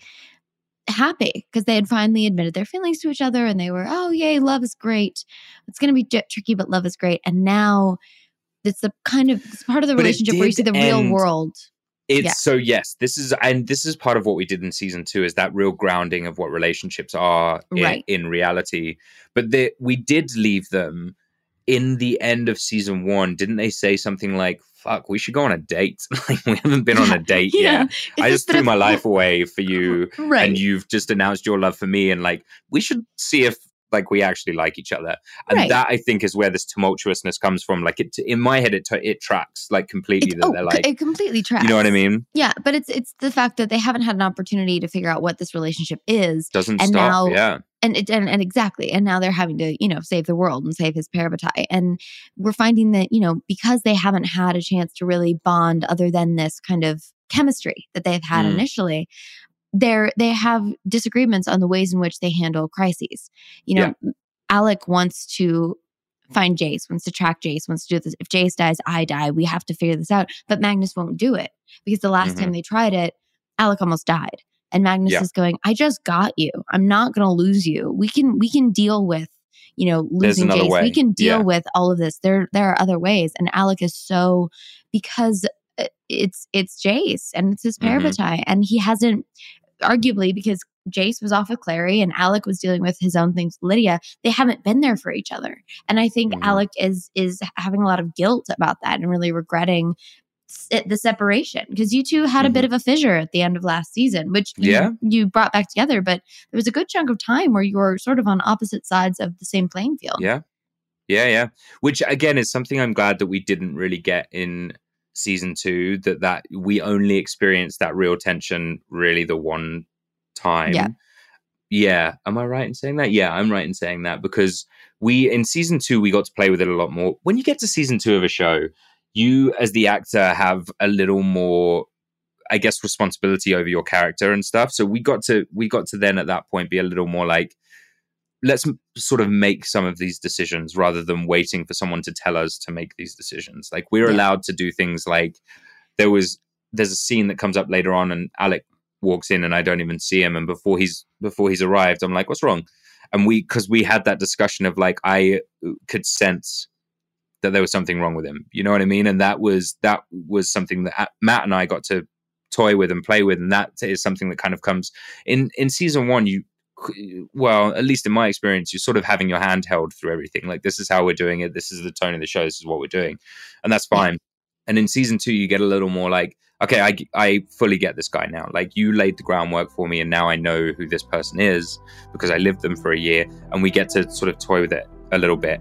happy because they had finally admitted their feelings to each other and they were, oh, yay, love is great. It's going to be tricky, but love is great. And now it's part of the relationship where you see the real world. So yes, this is part of what we did in season 2 is that real grounding of what relationships are in reality. But we did leave them in the end of season 1. Didn't they say something like, fuck, we should go on a date? Like, we haven't been on a date yet. I just threw my life away for you and you've just announced your love for me. And like, we should see if like we actually like each other. And that I think is where this tumultuousness comes from. Like in my head, it tracks like completely they're like, it completely tracks. You know what I mean? Yeah. But it's the fact that they haven't had an opportunity to figure out what this relationship is. Doesn't stop. And exactly. And now they're having to, save the world and save his parabatai. And we're finding that, because they haven't had a chance to really bond other than this kind of chemistry that they've had initially, they have disagreements on the ways in which they handle crises. Alec wants to find Jace, wants to track Jace, wants to do this. If Jace dies, I die. We have to figure this out. But Magnus won't do it because the last time they tried it, Alec almost died. And Magnus is going, I just got you. I'm not going to lose you. We can deal with, losing Jace. Way. We can deal with all of this. There are other ways. And Alec is so, because it's Jace and it's his parabatai. And he hasn't, arguably because Jace was off with Clary and Alec was dealing with his own things with Lydia, they haven't been there for each other. And I think Alec is having a lot of guilt about that and really regretting the separation because you two had a bit of a fissure at the end of last season, which you brought back together. But there was a good chunk of time where you were sort of on opposite sides of the same playing field. Yeah. Which again is something I'm glad that we didn't really get in season 2, that we only experienced that real tension really the one time. Am I right in saying that? I'm right in saying that because in season 2 we got to play with it a lot more. When you get to season 2 of a show, you as the actor have a little more, I guess, responsibility over your character and stuff. So we got to then at that point be a little more like, let's sort of make some of these decisions rather than waiting for someone to tell us to make these decisions. Like we're allowed to do things like there's a scene that comes up later on and Alec walks in and I don't even see him. And before he's arrived, I'm like, what's wrong? And because we had that discussion of like, I could sense that there was something wrong with him. You know what I mean? And that was something that Matt and I got to toy with and play with. And that is something that kind of comes in season 1. At least in my experience, you're sort of having your hand held through everything. Like, this is how we're doing it. This is the tone of the show. This is what we're doing. And that's fine. And in season 2, you get a little more like, okay, I fully get this guy now. Like, you laid the groundwork for me and now I know who this person is because I lived them for a year, and we get to sort of toy with it a little bit.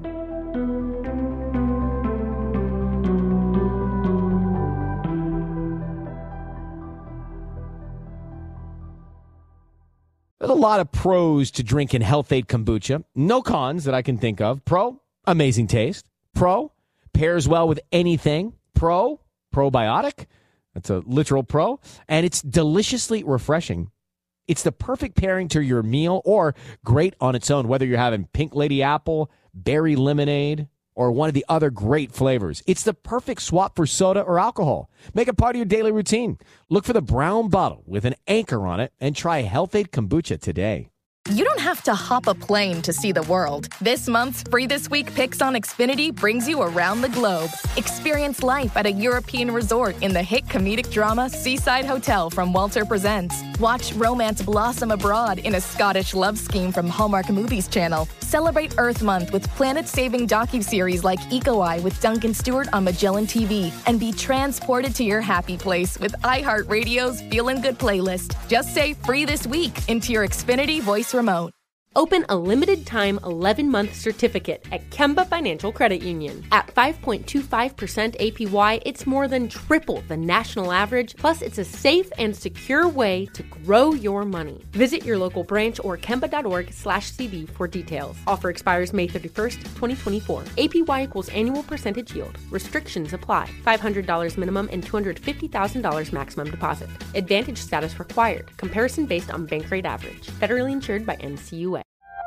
There's a lot of pros to drinking Health Aid kombucha. No cons that I can think of. Pro, amazing taste. Pro, pairs well with anything. Pro, probiotic. That's a literal pro. And it's deliciously refreshing. It's the perfect pairing to your meal or great on its own, whether you're having pink lady apple, berry lemonade, or one of the other great flavors. It's the perfect swap for soda or alcohol. Make it part of your daily routine. Look for the brown bottle with an anchor on it and try Health-Ade Kombucha today. You don't have to hop a plane to see the world. This month's Free This Week Picks on Xfinity brings you around the globe. Experience life at a European resort in the hit comedic drama Seaside Hotel from Walter Presents. Watch romance blossom abroad in a Scottish love scheme from Hallmark Movies Channel. Celebrate Earth Month with planet-saving docuseries like Eco Eye with Duncan Stewart on Magellan TV. And be transported to your happy place with iHeartRadio's Feelin' Good playlist. Just say Free This Week into your Xfinity voice remote. Open a limited-time 11-month certificate at Kemba Financial Credit Union. At 5.25% APY, it's more than triple the national average, plus it's a safe and secure way to grow your money. Visit your local branch or kemba.org/cb for details. Offer expires May 31st, 2024. APY equals annual percentage yield. Restrictions apply. $500 minimum and $250,000 maximum deposit. Advantage status required. Comparison based on bank rate average. Federally insured by NCUA.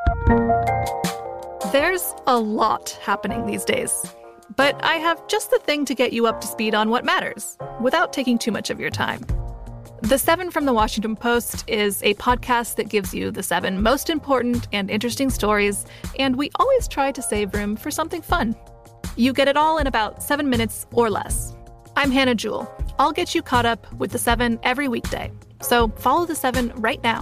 There's a lot happening these days, but I have just the thing to get you up to speed on what matters without taking too much of your time. The 7 from the Washington Post is a podcast that gives you the 7 most important and interesting stories, and we always try to save room for something fun. You get it all in about 7 minutes or less. I'm Hannah Jewell. I'll get you caught up with the 7 every weekday. So follow the 7 right now.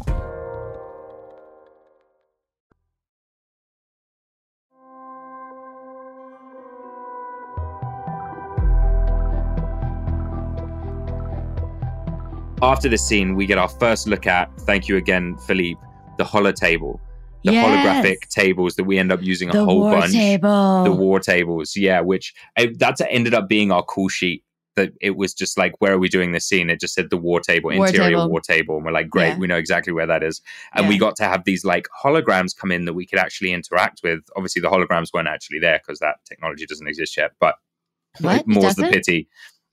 After this scene, we get our first look at, thank you again, Philippe, the holotable. The holographic tables that we end up using a whole bunch. The war tables, yeah, which that ended up being our call sheet. That it was just like, where are we doing this scene? It just said the war table, interior war table. And we're like, great, we know exactly where that is. And we got to have these like holograms come in that we could actually interact with. Obviously, the holograms weren't actually there because that technology doesn't exist yet. But more's the pity.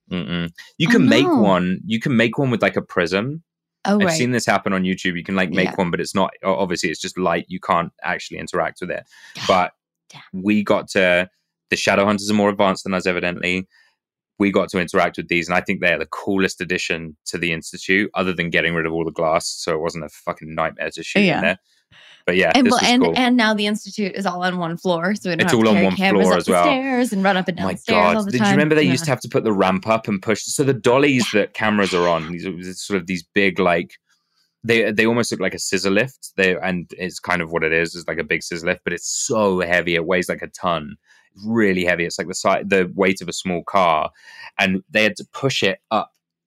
You can make one. You can make one with like a prism. I've seen this happen on YouTube. You can like make one, but it's not. Obviously, it's just light. You can't actually interact with it. But we got to. The Shadowhunters are more advanced than us, evidently. We got to interact with these, and I think they're the coolest addition to the Institute, other than getting rid of all the glass, so it wasn't a fucking nightmare to shoot in there. But yeah, this was cool. And now the Institute is all on one floor, so we don't it's have all to on carry one cameras floor up as the well. Stairs and run up and down My stairs God. all the Did time. you remember they used to have to put the ramp up and push? So the dollies that cameras are on, these sort of these big like they almost look like a scissor lift. And it's kind of what it is. It's like a big scissor lift, but it's so heavy. It weighs like a ton. It's really heavy. It's like the weight of a small car, and they had to push it up.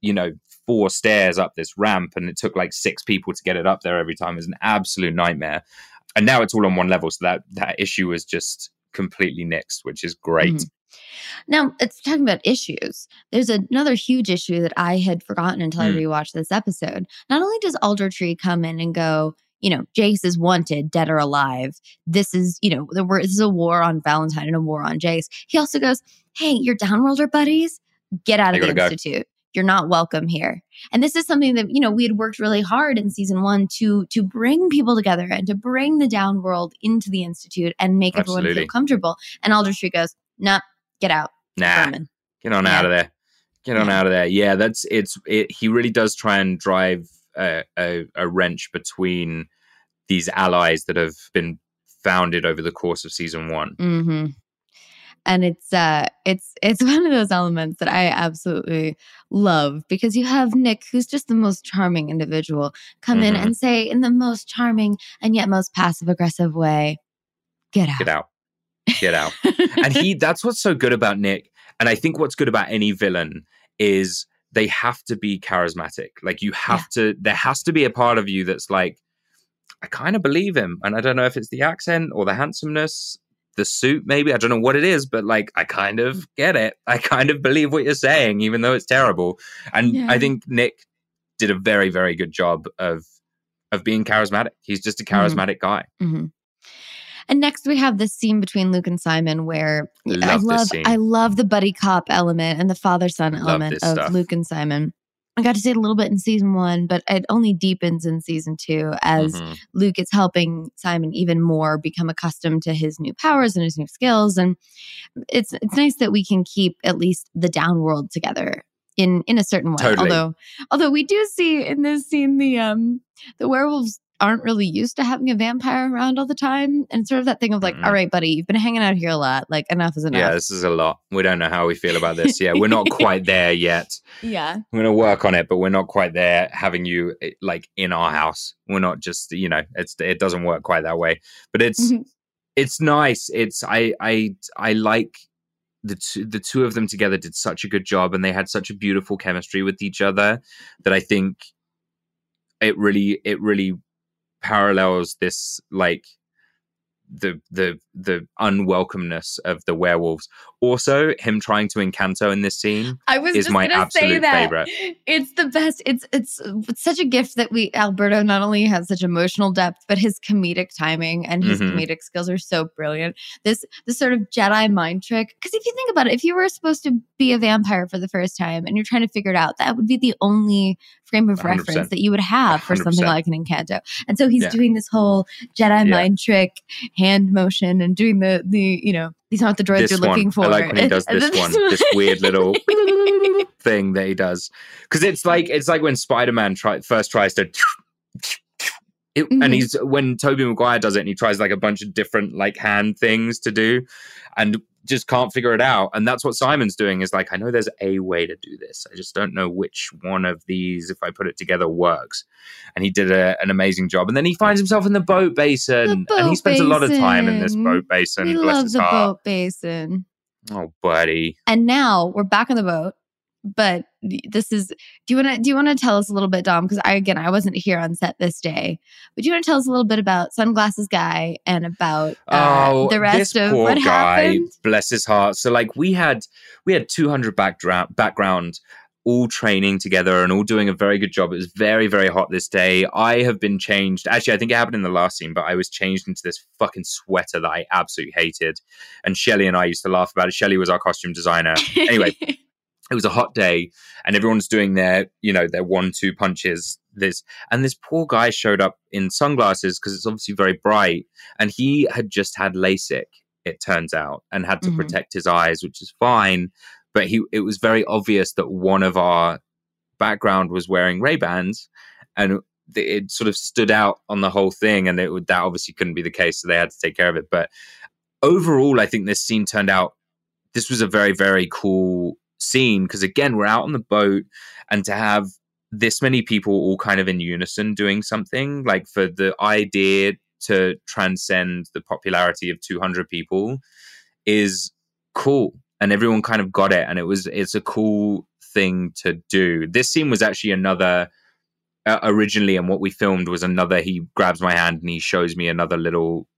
4 stairs up this ramp, and it took like 6 people to get it up there every time. It was an absolute nightmare. And now it's all on one level, so that issue is just completely nixed, which is great. Now, it's talking about issues. There's another huge issue that I had forgotten until I rewatched this episode. Not only does Aldertree come in and go, Jace is wanted, dead or alive. This is, this is a war on Valentine and a war on Jace. He also goes, hey, your Downworlder buddies, get out of the Institute. You're not welcome here. And this is something that, we had worked really hard in season 1 to bring people together and to bring the Downworld into the Institute and make everyone feel comfortable. And Aldertree goes, nah, get out. Nah, get on out of there. Get on out of there. Yeah, he really does try and drive a wrench between these allies that have been founded over the course of season 1. Mm-hmm. And it's one of those elements that I absolutely love, because you have Nick, who's just the most charming individual, come in and say in the most charming and yet most passive-aggressive way, get out. Get out. Get out. And that's what's so good about Nick. And I think what's good about any villain is they have to be charismatic. Like there has to be a part of you that's like, I kind of believe him. And I don't know if it's the accent or the handsomeness, the suit, maybe. I don't know what it is, but like, I kind of get it. I kind of believe what you're saying, even though it's terrible. And I think Nick did a very, very good job of being charismatic. He's just a charismatic guy. Mm-hmm. And next we have this scene between Luke and Simon where I love the buddy cop element and the father-son element of Luke and Simon. I got to see it a little bit in season 1, but it only deepens in season 2 as Luke is helping Simon even more become accustomed to his new powers and his new skills. And it's nice that we can keep at least the down world together in a certain way. Totally. Although we do see in this scene the werewolves aren't really used to having a vampire around all the time. And it's sort of that thing of like, all right, buddy, you've been hanging out here a lot. Like, enough is enough. Yeah, this is a lot. We don't know how we feel about this. Yeah, we're not quite there yet. Yeah. We're going to work on it, but we're not quite there having you like in our house. We're not just, it doesn't work quite that way. But it's nice. I like the two of them together did such a good job, and they had such a beautiful chemistry with each other that I think it really parallels this, like, the unwelcomeness of the werewolves. Also, him trying to Encanto in this scene is my absolute favorite. It's the best. It's such a gift that Alberto not only has such emotional depth, but his comedic timing and his comedic skills are so brilliant. This sort of Jedi mind trick. Because if you think about it, if you were supposed to be a vampire for the first time and you're trying to figure it out, that would be the only frame of 100%. Reference that you would have for 100%. Something like an Encanto. And so he's doing this whole Jedi mind trick, hand motion, and doing the these aren't the droids you're looking for. I like when he does this weird little thing that he does. Because it's like when Spider-Man first tries to and when Tobey Maguire does it, and he tries like a bunch of different like hand things to do and just can't figure it out. And that's what Simon's doing, is like, I know there's a way to do this. I just don't know which one of these, if I put it together, works. And he did an amazing job. And then he finds himself in the boat basin. And he spends a lot of time in this boat basin. We love the boat basin. Oh, buddy. And now we're back on the boat. But this is, do you want to tell us a little bit, Dom? Because I wasn't here on set this day. But do you want to tell us a little bit about Sunglasses Guy and about the rest of what happened? Bless his heart. So like we had 200 background all training together and all doing a very good job. It was very, very hot this day. I have been changed. Actually, I think it happened in the last scene, but I was changed into this fucking sweater that I absolutely hated. And Shelley and I used to laugh about it. Shelley was our costume designer. Anyway. It was a hot day and everyone's doing their 1-2 punches. This poor guy showed up in sunglasses because it's obviously very bright. And he had just had LASIK, it turns out, and had to protect his eyes, which is fine. But it was very obvious that one of our background was wearing Ray-Bans, and it sort of stood out on the whole thing. And that obviously couldn't be the case. So they had to take care of it. But overall, I think this scene this was a very, very cool scene, because again, we're out on the boat, and to have this many people all kind of in unison doing something, like for the idea to transcend the popularity of 200 people is cool, and everyone kind of got it, and it's a cool thing to do. This scene was actually another originally, and what we filmed was another, he grabs my hand and he shows me another little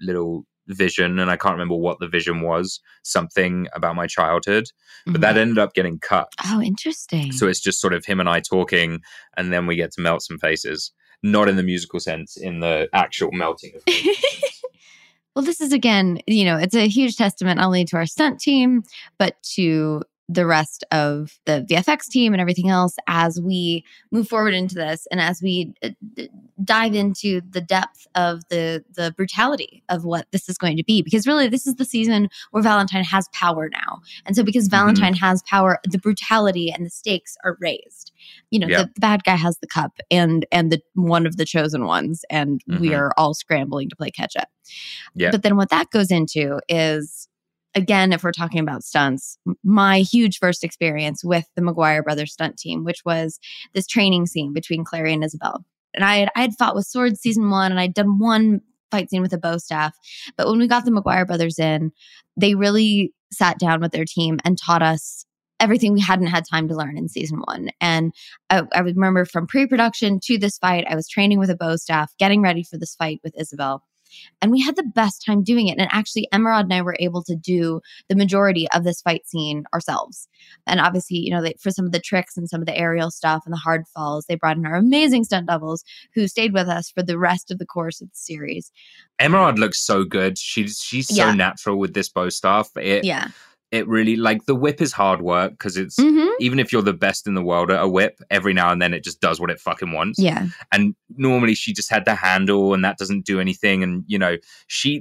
vision, and I can't remember what the vision was, something about my childhood, but that ended up getting cut. Oh, interesting. So it's just sort of him and I talking, and then we get to melt some faces, not in the musical sense, in the actual melting of faces. Well, this is, again, it's a huge testament not only to our stunt team, but to the rest of the VFX team and everything else as we move forward into this, and as we dive into the depth of the brutality of what this is going to be. Because really, this is the season where Valentine has power now. And so because Valentine has power, the brutality and the stakes are raised. The bad guy has the cup and the one of the chosen ones, and we are all scrambling to play catch up. Yeah. But then what that goes into is, again, if we're talking about stunts, my huge first experience with the Maguire Brothers stunt team, which was this training scene between Clary and Isabel. And I had fought with swords season 1, and I'd done one fight scene with a bow staff. But when we got the Maguire Brothers in, they really sat down with their team and taught us everything we hadn't had time to learn in season 1. And I remember from pre-production to this fight, I was training with a bow staff, getting ready for this fight with Isabel. And we had the best time doing it. And actually, Emerald and I were able to do the majority of this fight scene ourselves. And obviously, for some of the tricks and some of the aerial stuff and the hard falls, they brought in our amazing stunt doubles who stayed with us for the rest of the course of the series. Emerald looks so good. She's so natural with this bow staff. it really, like, the whip is hard work because it's, even if you're the best in the world at a whip, every now and then it just does what it fucking wants. Yeah. And normally she just had the handle and that doesn't do anything. And, you know, she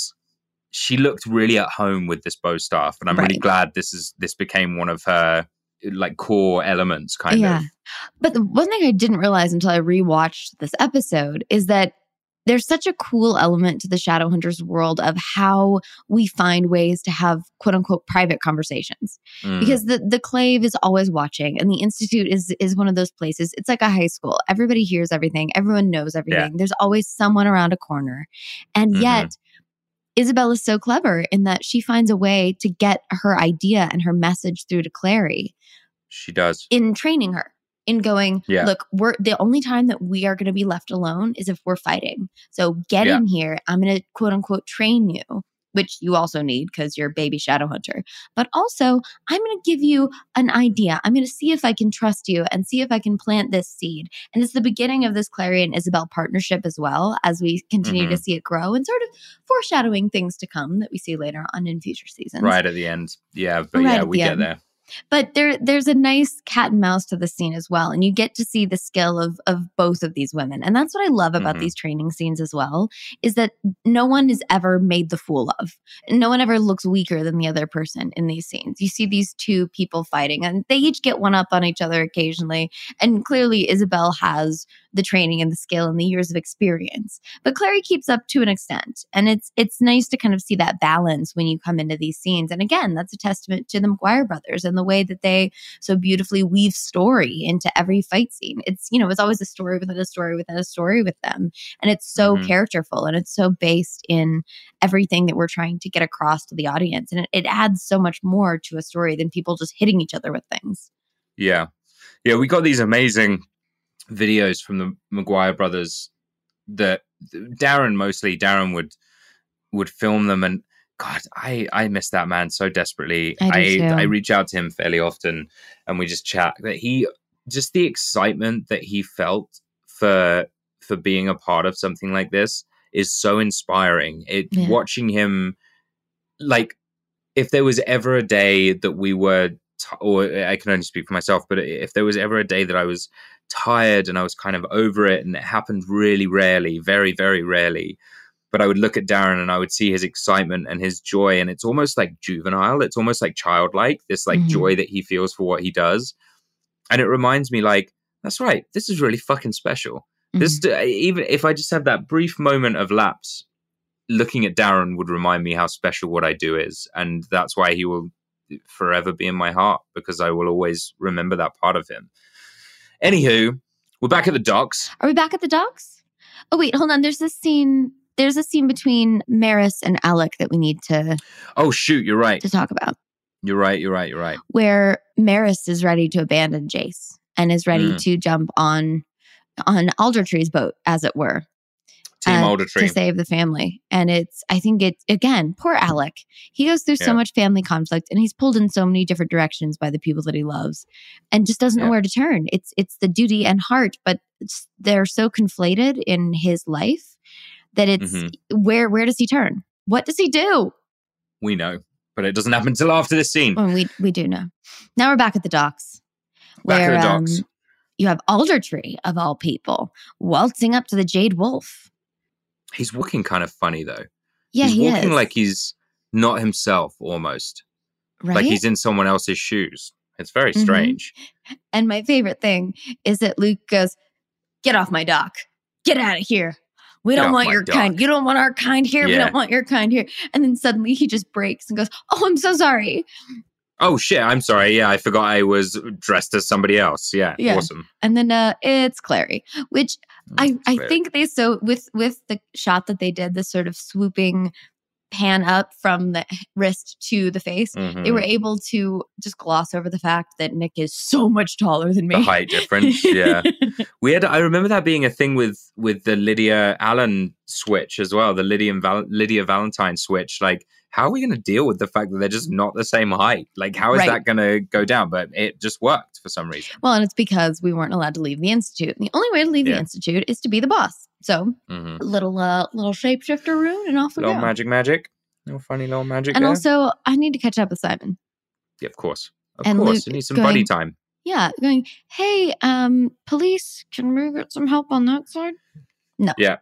looked really at home with this bow staff. And I'm really glad this became one of her, like, core elements, kind of. But the one thing I didn't realize until I rewatched this episode is that there's such a cool element to the Shadowhunters world of how we find ways to have quote unquote private conversations. Because the Clave is always watching, and the Institute is one of those places. It's like a high school. Everybody hears everything. Everyone knows everything. There's always someone around a corner. And yet Isabel is so clever in that she finds a way to get her idea and her message through to Clary. She does. In training her. In going, look, we're the only time that we are going to be left alone is if we're fighting. So get in here. I'm going to quote unquote train you, which you also need because you're a baby Shadowhunter. But also, I'm going to give you an idea. I'm going to see if I can trust you and see if I can plant this seed. And it's the beginning of this Clary and Isabel partnership as well, as we continue to see it grow and sort of foreshadowing things to come that we see later on in future seasons. Right at the end. Yeah, but we get there. But there's a nice cat and mouse to the scene as well. And you get to see the skill of both of these women. And that's what I love about these training scenes as well, is that no one is ever made the fool of. No one ever looks weaker than the other person in these scenes. You see these two people fighting and they each get one up on each other occasionally. And clearly Isabel has the training and the skill and the years of experience. But Clary keeps up to an extent. And it's nice to kind of see that balance when you come into these scenes. And again, that's a testament to the McGuire brothers and the way that they so beautifully weave story into every fight scene. It's, you know, it's always a story within a story within a story with them. And it's so characterful and it's so based in everything that we're trying to get across to the audience. And it adds so much more to a story than people just hitting each other with things. Yeah. Yeah, we got these amazing videos from the McGuire brothers that Darren would film them, and God, I miss that man so desperately. I reach out to him fairly often and we just chat. That just the excitement that he felt for being a part of something like this is so inspiring. Watching him, like, if there was ever a day that we were or I can only speak for myself, but if there was ever a day that I was tired and I was kind of over it, and it happened really rarely, very, very rarely, but I would look at Darren and I would see his excitement and his joy, and it's almost like juvenile. It's almost like childlike, this like joy that he feels for what he does. And it reminds me, like, that's right, this is really fucking special. This, even if I just have that brief moment of lapse, looking at Darren would remind me how special what I do is. And that's why he will forever be in my heart, because I will always remember that part of him. Anywho, we're back at the docks. Are we back at the docks? Oh, wait, hold on. There's a scene between Maris and Alec that we need to... Oh, shoot, you're right. ...to talk about. You're right. Where Maris is ready to abandon Jace and is ready to jump on Aldertree's boat, as it were. Team Aldertree. To save the family. And I think it's, again, poor Alec. He goes through so much family conflict and he's pulled in so many different directions by the people that he loves and just doesn't know where to turn. It's the duty and heart, but they're so conflated in his life that it's where does he turn? What does he do? We know, but it doesn't happen until after this scene. Well, we do know. Now we're back at the docks. You have Aldertree, of all people, waltzing up to the Jade Wolf. He's walking kind of funny, though. Yeah, he's walking like he's not himself, almost. Right? Like he's in someone else's shoes. It's very strange. And my favorite thing is that Luke goes, "Get off my dock. Get out of here. We don't want your kind. You don't want our kind here. We don't want your kind here." And then suddenly he just breaks and goes, "Oh, I'm so sorry." Oh, shit. I'm sorry. Yeah, I forgot I was dressed as somebody else. Yeah. Awesome. And then it's Clary, which I think they with the shot that they did, the sort of swooping pan up from the wrist to the face, they were able to just gloss over the fact that Nick is so much taller than me. The height difference, yeah. I remember that being a thing with the Lydia Allen switch as well, the Lydia Valentine switch. Like, how are we going to deal with the fact that they're just not the same height? Like, how is that going to go down? But it just worked for some reason. Well, and it's because we weren't allowed to leave the Institute. And the only way to leave the Institute is to be the boss. So, little shapeshifter rune and off we go. Magic. No funny little magic And there. also, I need to catch up with Simon. Yeah, of course. Of And course. Luke You need some going- buddy time. Yeah, going, hey, police, can we get some help on that side? No. Yeah.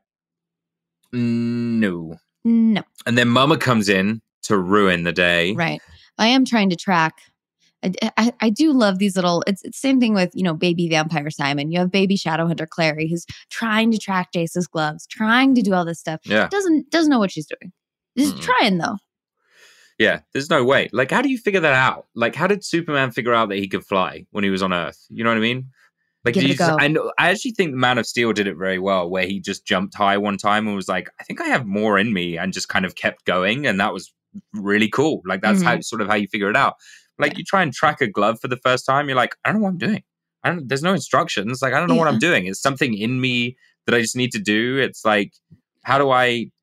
No. No. And then Mama comes in to ruin the day. Right. I am trying to track. I do love these little, it's the same thing with, baby vampire Simon. You have baby Shadowhunter Clary who's trying to track Jace's gloves, trying to do all this stuff. Yeah. Doesn't know what she's doing. She's trying though. Yeah, there's no way. Like, how do you figure that out? Like, how did Superman figure out that he could fly when he was on Earth? You know what I mean? Like, Give it a go. I actually think Man of Steel did it very well, where he just jumped high one time and was like, I think I have more in me, and just kind of kept going. And that was really cool. Like, that's how you figure it out. Like, you try and track a glove for the first time, you're like, I don't know what I'm doing. There's no instructions. Like, I don't know what I'm doing. It's something in me that I just need to do. It's like, how do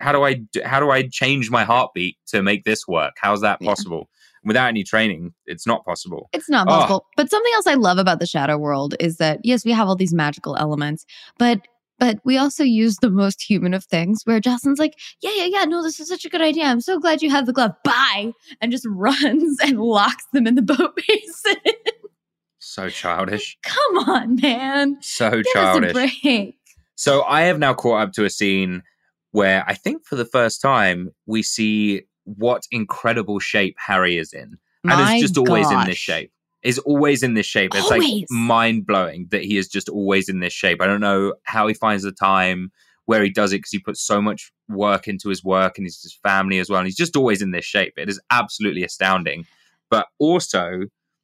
I change my heartbeat to make this work? How's that possible? Without any training, it's not possible. It's not possible. But something else I love about the Shadow World is that, yes, we have all these magical elements, but we also use the most human of things, where Jocelyn's like, yeah, no, this is such a good idea. I'm so glad you have the glove. Bye. And just runs and locks them in the boat basin. So childish. Come on, man. So Give childish. us a break. So I have now caught up to a scene where I think for the first time we see what incredible shape Harry is in. And it's just always in this shape. Is always in this shape. It's like mind-blowing that he is just always in this shape. I don't know how he finds the time, where he does it, because he puts so much work into his work and his family as well. And he's just always in this shape. It is absolutely astounding. But also,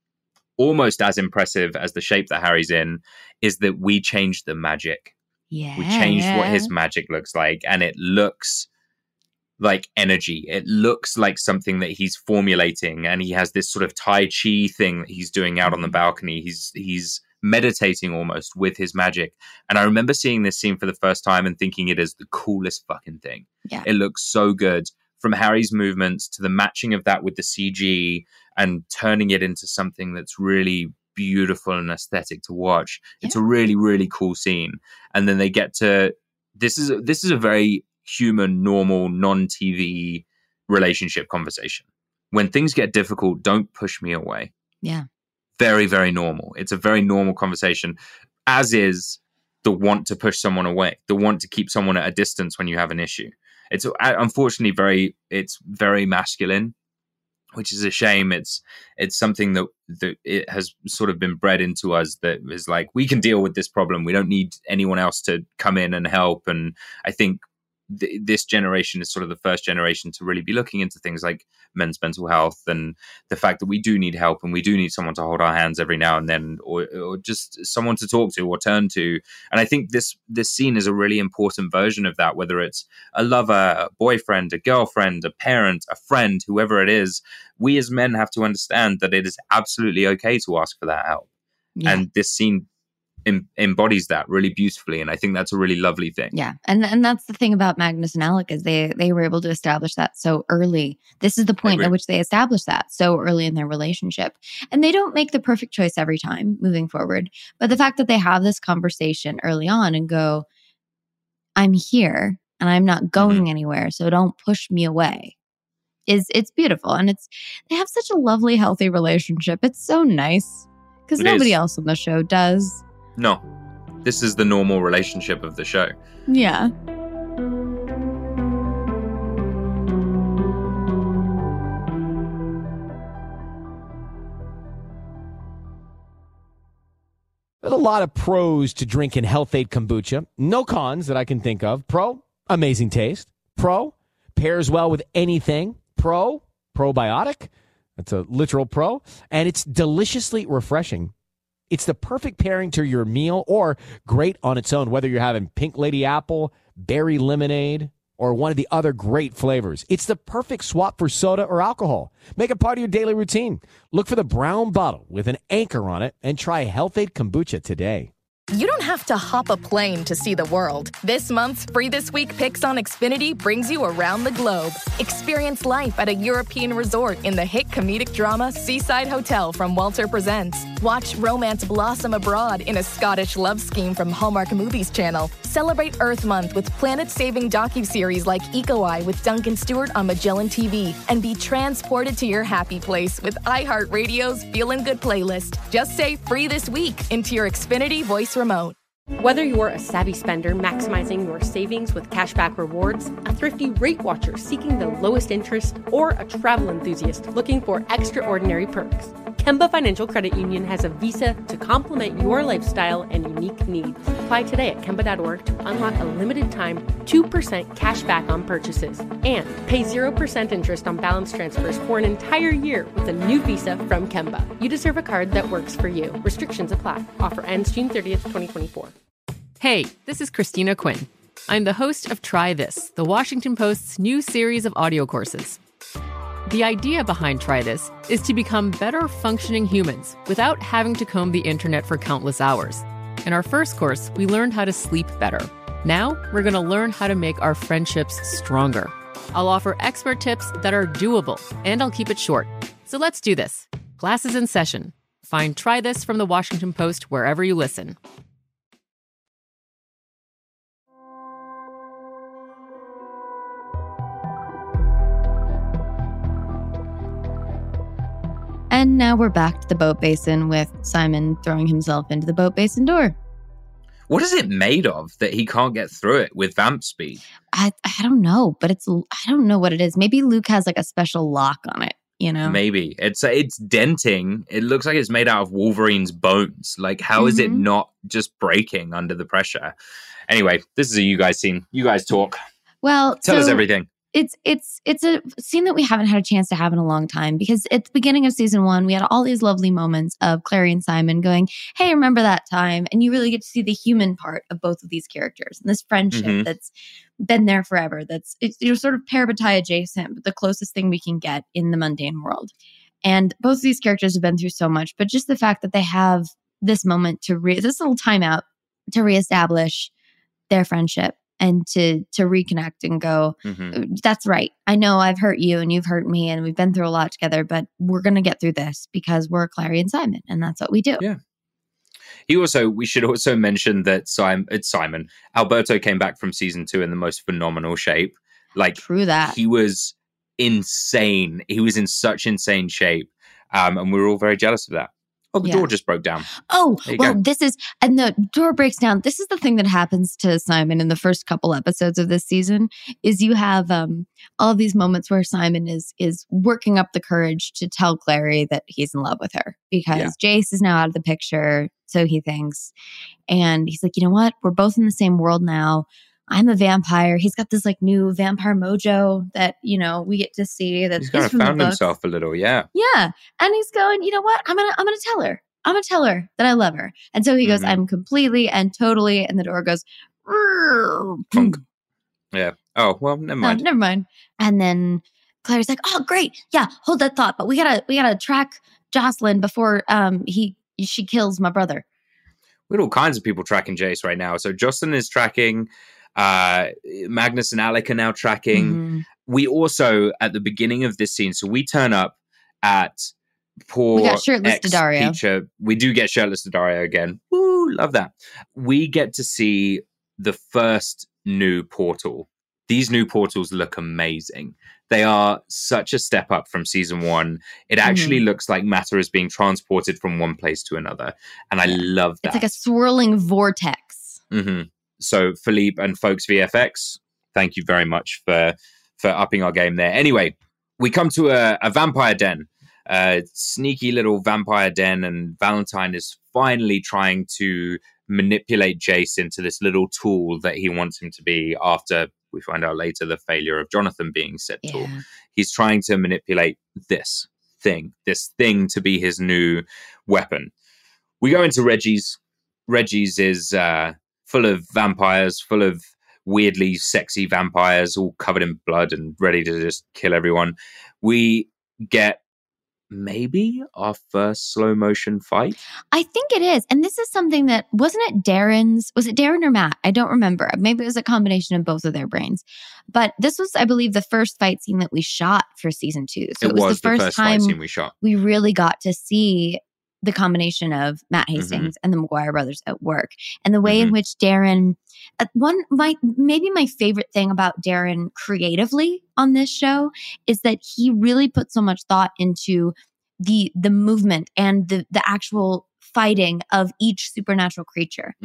almost as impressive as the shape that Harry's in, is that we changed the magic. Yeah. We changed what his magic looks like, and it looks like energy. It looks like something that he's formulating, and he has this sort of Tai Chi thing that he's doing out on the balcony. He's meditating almost with his magic. And I remember seeing this scene for the first time and thinking it is the coolest fucking thing. Yeah. It looks so good. From Harry's movements to the matching of that with the CG and turning it into something that's really beautiful and aesthetic to watch. It's a really, really cool scene. And then they get to this is a very human, normal, non-TV relationship conversation. When things get difficult, don't push me away. Yeah. Very, very normal. It's a very normal conversation, as is the want to push someone away, the want to keep someone at a distance when you have an issue. It's unfortunately very masculine, which is a shame. It's something that it has sort of been bred into us, that is like, we can deal with this problem. We don't need anyone else to come in and help. And I think this generation is sort of the first generation to really be looking into things like men's mental health and the fact that we do need help, and we do need someone to hold our hands every now and then, or just someone to talk to or turn to. And I think this scene is a really important version of that, whether it's a lover, a boyfriend, a girlfriend, a parent, a friend, whoever it is. We as men have to understand that it is absolutely okay to ask for that help. Yeah. And this scene embodies that really beautifully, and I think that's a really lovely thing. Yeah, and that's the thing about Magnus and Alec, is they were able to establish that so early. This is the point at which they established that so early in their relationship, and they don't make the perfect choice every time moving forward. But the fact that they have this conversation early on and go, "I'm here and I'm not going anywhere, so don't push me away," it's beautiful, and they have such a lovely, healthy relationship. It's so nice because nobody else on the show does. No, this is the normal relationship of the show. Yeah. There's a lot of pros to drinking Health-Ade kombucha. No cons that I can think of. Pro, amazing taste. Pro, pairs well with anything. Pro, probiotic. That's a literal pro. And it's deliciously refreshing. It's the perfect pairing to your meal, or great on its own, whether you're having pink lady apple, berry lemonade, or one of the other great flavors. It's the perfect swap for soda or alcohol. Make it part of your daily routine. Look for the brown bottle with an anchor on it and try Health-Ade kombucha today. You don't have to hop a plane to see the world. This month's Free This Week Picks on Xfinity brings you around the globe. Experience life at a European resort in the hit comedic drama Seaside Hotel from Walter Presents. Watch romance blossom abroad in a Scottish love scheme from Hallmark Movies Channel. Celebrate Earth Month with planet-saving docuseries like Eco Eye with Duncan Stewart on Magellan TV. And be transported to your happy place with iHeartRadio's Feelin' Good playlist. Just say Free This Week into your Xfinity voice remote. Whether you're a savvy spender maximizing your savings with cashback rewards, a thrifty rate watcher seeking the lowest interest, or a travel enthusiast looking for extraordinary perks, Kemba Financial Credit Union has a visa to complement your lifestyle and unique needs. Apply today at Kemba.org to unlock a limited-time 2% cash back on purchases and pay 0% interest on balance transfers for an entire year with a new visa from Kemba. You deserve a card that works for you. Restrictions apply. Offer ends June 30th, 2024. Hey, this is Christina Quinn. I'm the host of Try This, the Washington Post's new series of audio courses. The idea behind Try This is to become better functioning humans without having to comb the internet for countless hours. In our first course, we learned how to sleep better. Now, we're going to learn how to make our friendships stronger. I'll offer expert tips that are doable, and I'll keep it short. So let's do this. Class is in session. Find Try This from the Washington Post wherever you listen. And now we're back to the boat basin with Simon throwing himself into the boat basin door. What is it made of that he can't get through it with vamp speed? I don't know, but I don't know what it is. Maybe Luke has like a special lock on it, you know? Maybe. It's denting. It looks like it's made out of Wolverine's bones. Like, how is it not just breaking under the pressure? Anyway, this is a you guys scene. You guys talk. Well, Tell us everything. It's a scene that we haven't had a chance to have in a long time, because at the beginning of season 1, we had all these lovely moments of Clary and Simon going, hey, remember that time? And you really get to see the human part of both of these characters and this friendship that's been there forever. You're sort of parabatai adjacent, but the closest thing we can get in the mundane world. And both of these characters have been through so much, but just the fact that they have this moment this little timeout to reestablish their friendship. And to reconnect and go, that's right. I know I've hurt you and you've hurt me and we've been through a lot together, but we're going to get through this because we're Clary and Simon and that's what we do. Yeah. We should also mention that Simon, Alberto came back from season 2 in the most phenomenal shape. Like, true that. He was insane. He was in such insane shape. And we were all very jealous of that. Oh, the door just broke down. Oh, well, and the door breaks down. This is the thing that happens to Simon in the first couple episodes of this season, is you have all of these moments where Simon is working up the courage to tell Clary that he's in love with her because Jace is now out of the picture, so he thinks. And he's like, you know what? We're both in the same world now. I'm a vampire. He's got this like new vampire mojo that, you know, we get to see. That he's kind of found himself a little, Yeah. And he's going, you know what? I'm gonna tell her. I'm gonna tell her that I love her. And so he goes, I'm completely and totally, and the door goes, Funk. Yeah. Oh, well, never mind. No, never mind. And then Clary's like, oh, great. Yeah, hold that thought. But we gotta track Jocelyn before she kills my brother. We had all kinds of people tracking Jace right now. So Jocelyn is tracking. Magnus and Alec are now tracking. We also, at the beginning of this scene, so we turn up at poor we got shirtless Daddario. Peacher. We do get shirtless Daddario again. Woo, love that. We get to see the first new portal. These new portals look amazing. They are such a step up from season 1. It actually looks like matter is being transported from one place to another. And I love that. It's like a swirling vortex. So Philippe and Folks VFX, thank you very much for upping our game there. Anyway, we come to a vampire den, a sneaky little vampire den, and Valentine is finally trying to manipulate Jace into this little tool that he wants him to be after, we find out later, the failure of Jonathan being said tool. He's trying to manipulate this thing to be his new weapon. We go into Reggie's. Reggie's is full of vampires, full of weirdly sexy vampires, all covered in blood and ready to just kill everyone. We get maybe our first slow motion fight. I think it is. And this is something that, wasn't it Darren's? Was it Darren or Matt? I don't remember. Maybe it was a combination of both of their brains. But this was, I believe, the first fight scene that we shot for season 2. So it was the first time fight scene we shot. We really got to see the combination of Matt Hastings and the Maguire brothers at work, and the way in which Darren, maybe my favorite thing about Darren creatively on this show is that he really put so much thought into the movement and the actual fighting of each supernatural creature,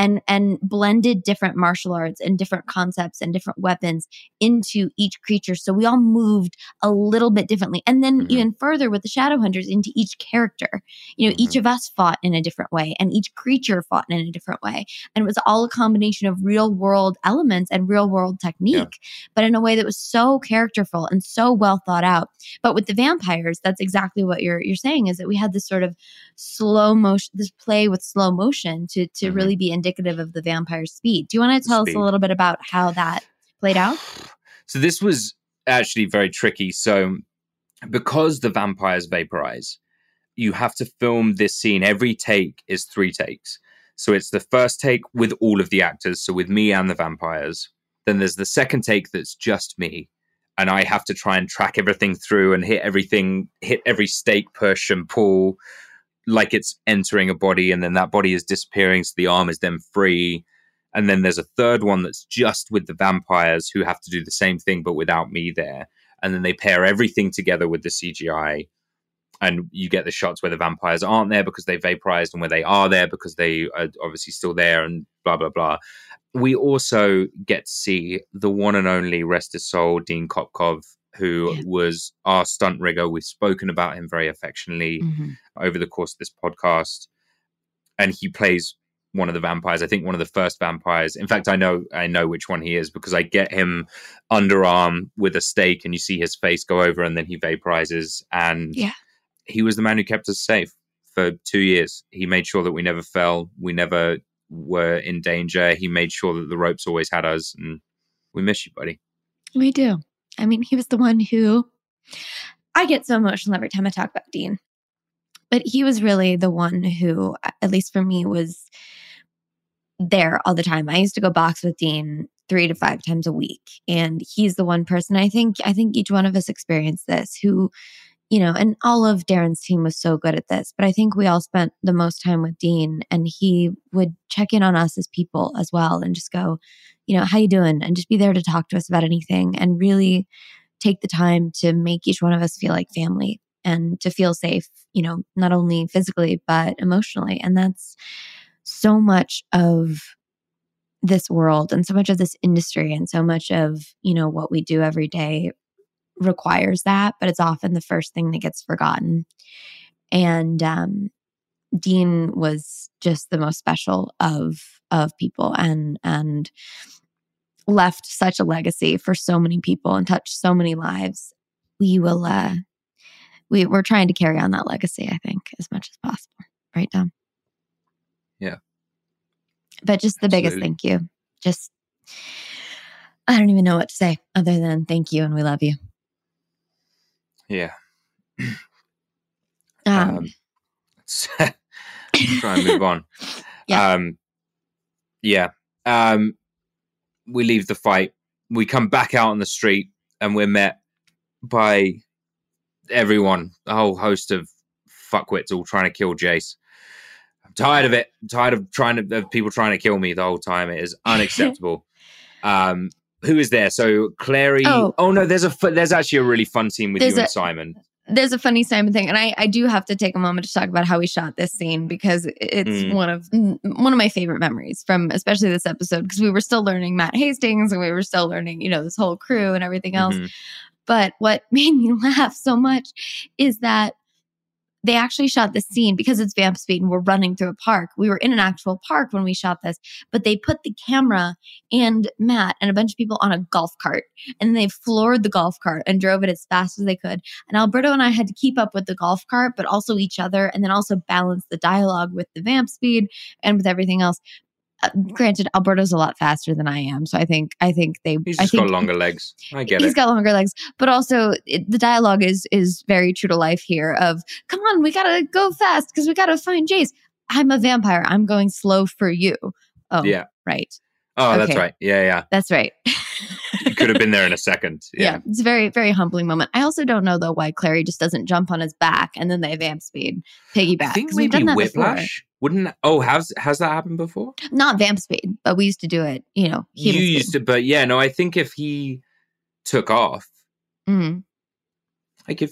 and blended different martial arts and different concepts and different weapons into each creature. So we all moved a little bit differently. And then even further with the Shadowhunters into each character, each of us fought in a different way and each creature fought in a different way. And it was all a combination of real world elements and real world technique, but in a way that was so characterful and so well thought out. But with the vampires, that's exactly what you're saying, is that we had this sort of slow motion, this play with slow motion to really be indicative of the vampire's speed. Do you want to tell us a little bit about how that played out? So this was actually very tricky. So because the vampires vaporize, you have to film this scene. Every take is 3 takes. So it's the first take with all of the actors, so with me and the vampires. Then there's the second take that's just me. And I have to try and track everything through and hit every stake push and pull like it's entering a body, and then that body is disappearing, so the arm is then free. And then there's a third one that's just with the vampires, who have to do the same thing but without me there. And then they pair everything together with the CGI, and you get the shots where the vampires aren't there because they vaporized, and where they are there because they are obviously still there, and blah, blah, blah. We also get to see the one and only, rest his soul, Dean Kopkov, who was our stunt rigger. We've spoken about him very affectionately over the course of this podcast. And he plays one of the vampires, I think one of the first vampires. In fact, I know which one he is, because I get him underarm with a stake and you see his face go over and then he vaporizes. And he was the man who kept us safe for 2 years. He made sure that we never fell. We never were in danger. He made sure that the ropes always had us. And we miss you, buddy. We do. I mean, he was the one who, I get so emotional every time I talk about Dean, but he was really the one who, at least for me, was there all the time. I used to go box with Dean 3 to 5 times a week. And he's the one person, I think each one of us experienced this, who, and all of Darren's team was so good at this, but I think we all spent the most time with Dean, and he would check in on us as people as well and just go, how you doing? And just be there to talk to us about anything, and really take the time to make each one of us feel like family and to feel safe, not only physically, but emotionally. And that's so much of this world and so much of this industry and so much of, what we do every day requires that, but it's often the first thing that gets forgotten. And Dean was just the most special of people, and left such a legacy for so many people and touched so many lives. We will we're trying to carry on that legacy, I think, as much as possible. Right, Dom? Yeah. But just the biggest thank you. Just, I don't even know what to say other than thank you and we love you. Yeah. Let's try and move on. We leave the fight. We come back out on the street and we're met by everyone, a whole host of fuckwits all trying to kill Jace. I'm tired of it. I'm tired of people trying to kill me the whole time. It is unacceptable. Who is there? So Clary. Oh no, there's actually a really fun scene with you and Simon. There's a funny Simon thing, and I do have to take a moment to talk about how we shot this scene, because it's one of my favorite memories from especially this episode, because we were still learning Matt Hastings and we were still learning, this whole crew and everything else. But what made me laugh so much is that they actually shot this scene because it's Vamp Speed and we're running through a park. We were in an actual park when we shot this, but they put the camera and Matt and a bunch of people on a golf cart, and they floored the golf cart and drove it as fast as they could. And Alberto and I had to keep up with the golf cart, but also each other, and then also balance the dialogue with the Vamp Speed and with everything else. Granted, Alberto's a lot faster than I am, so I think He's just got longer legs. I get it. He's got longer legs, but also the dialogue is very true to life here. Of come on, we gotta go fast because we gotta find Jace. I'm a vampire. I'm going slow for you. Oh, yeah, right. Oh, okay. That's right. Yeah. That's right. You could have been there in a second. Yeah. It's a very, very humbling moment. I also don't know, though, why Clary just doesn't jump on his back and then they vamp speed piggyback. I think maybe done that Whiplash. Wouldn't has that happened before? Not vamp speed, but we used to do it, human You speed. used to, but I think if he took off, like if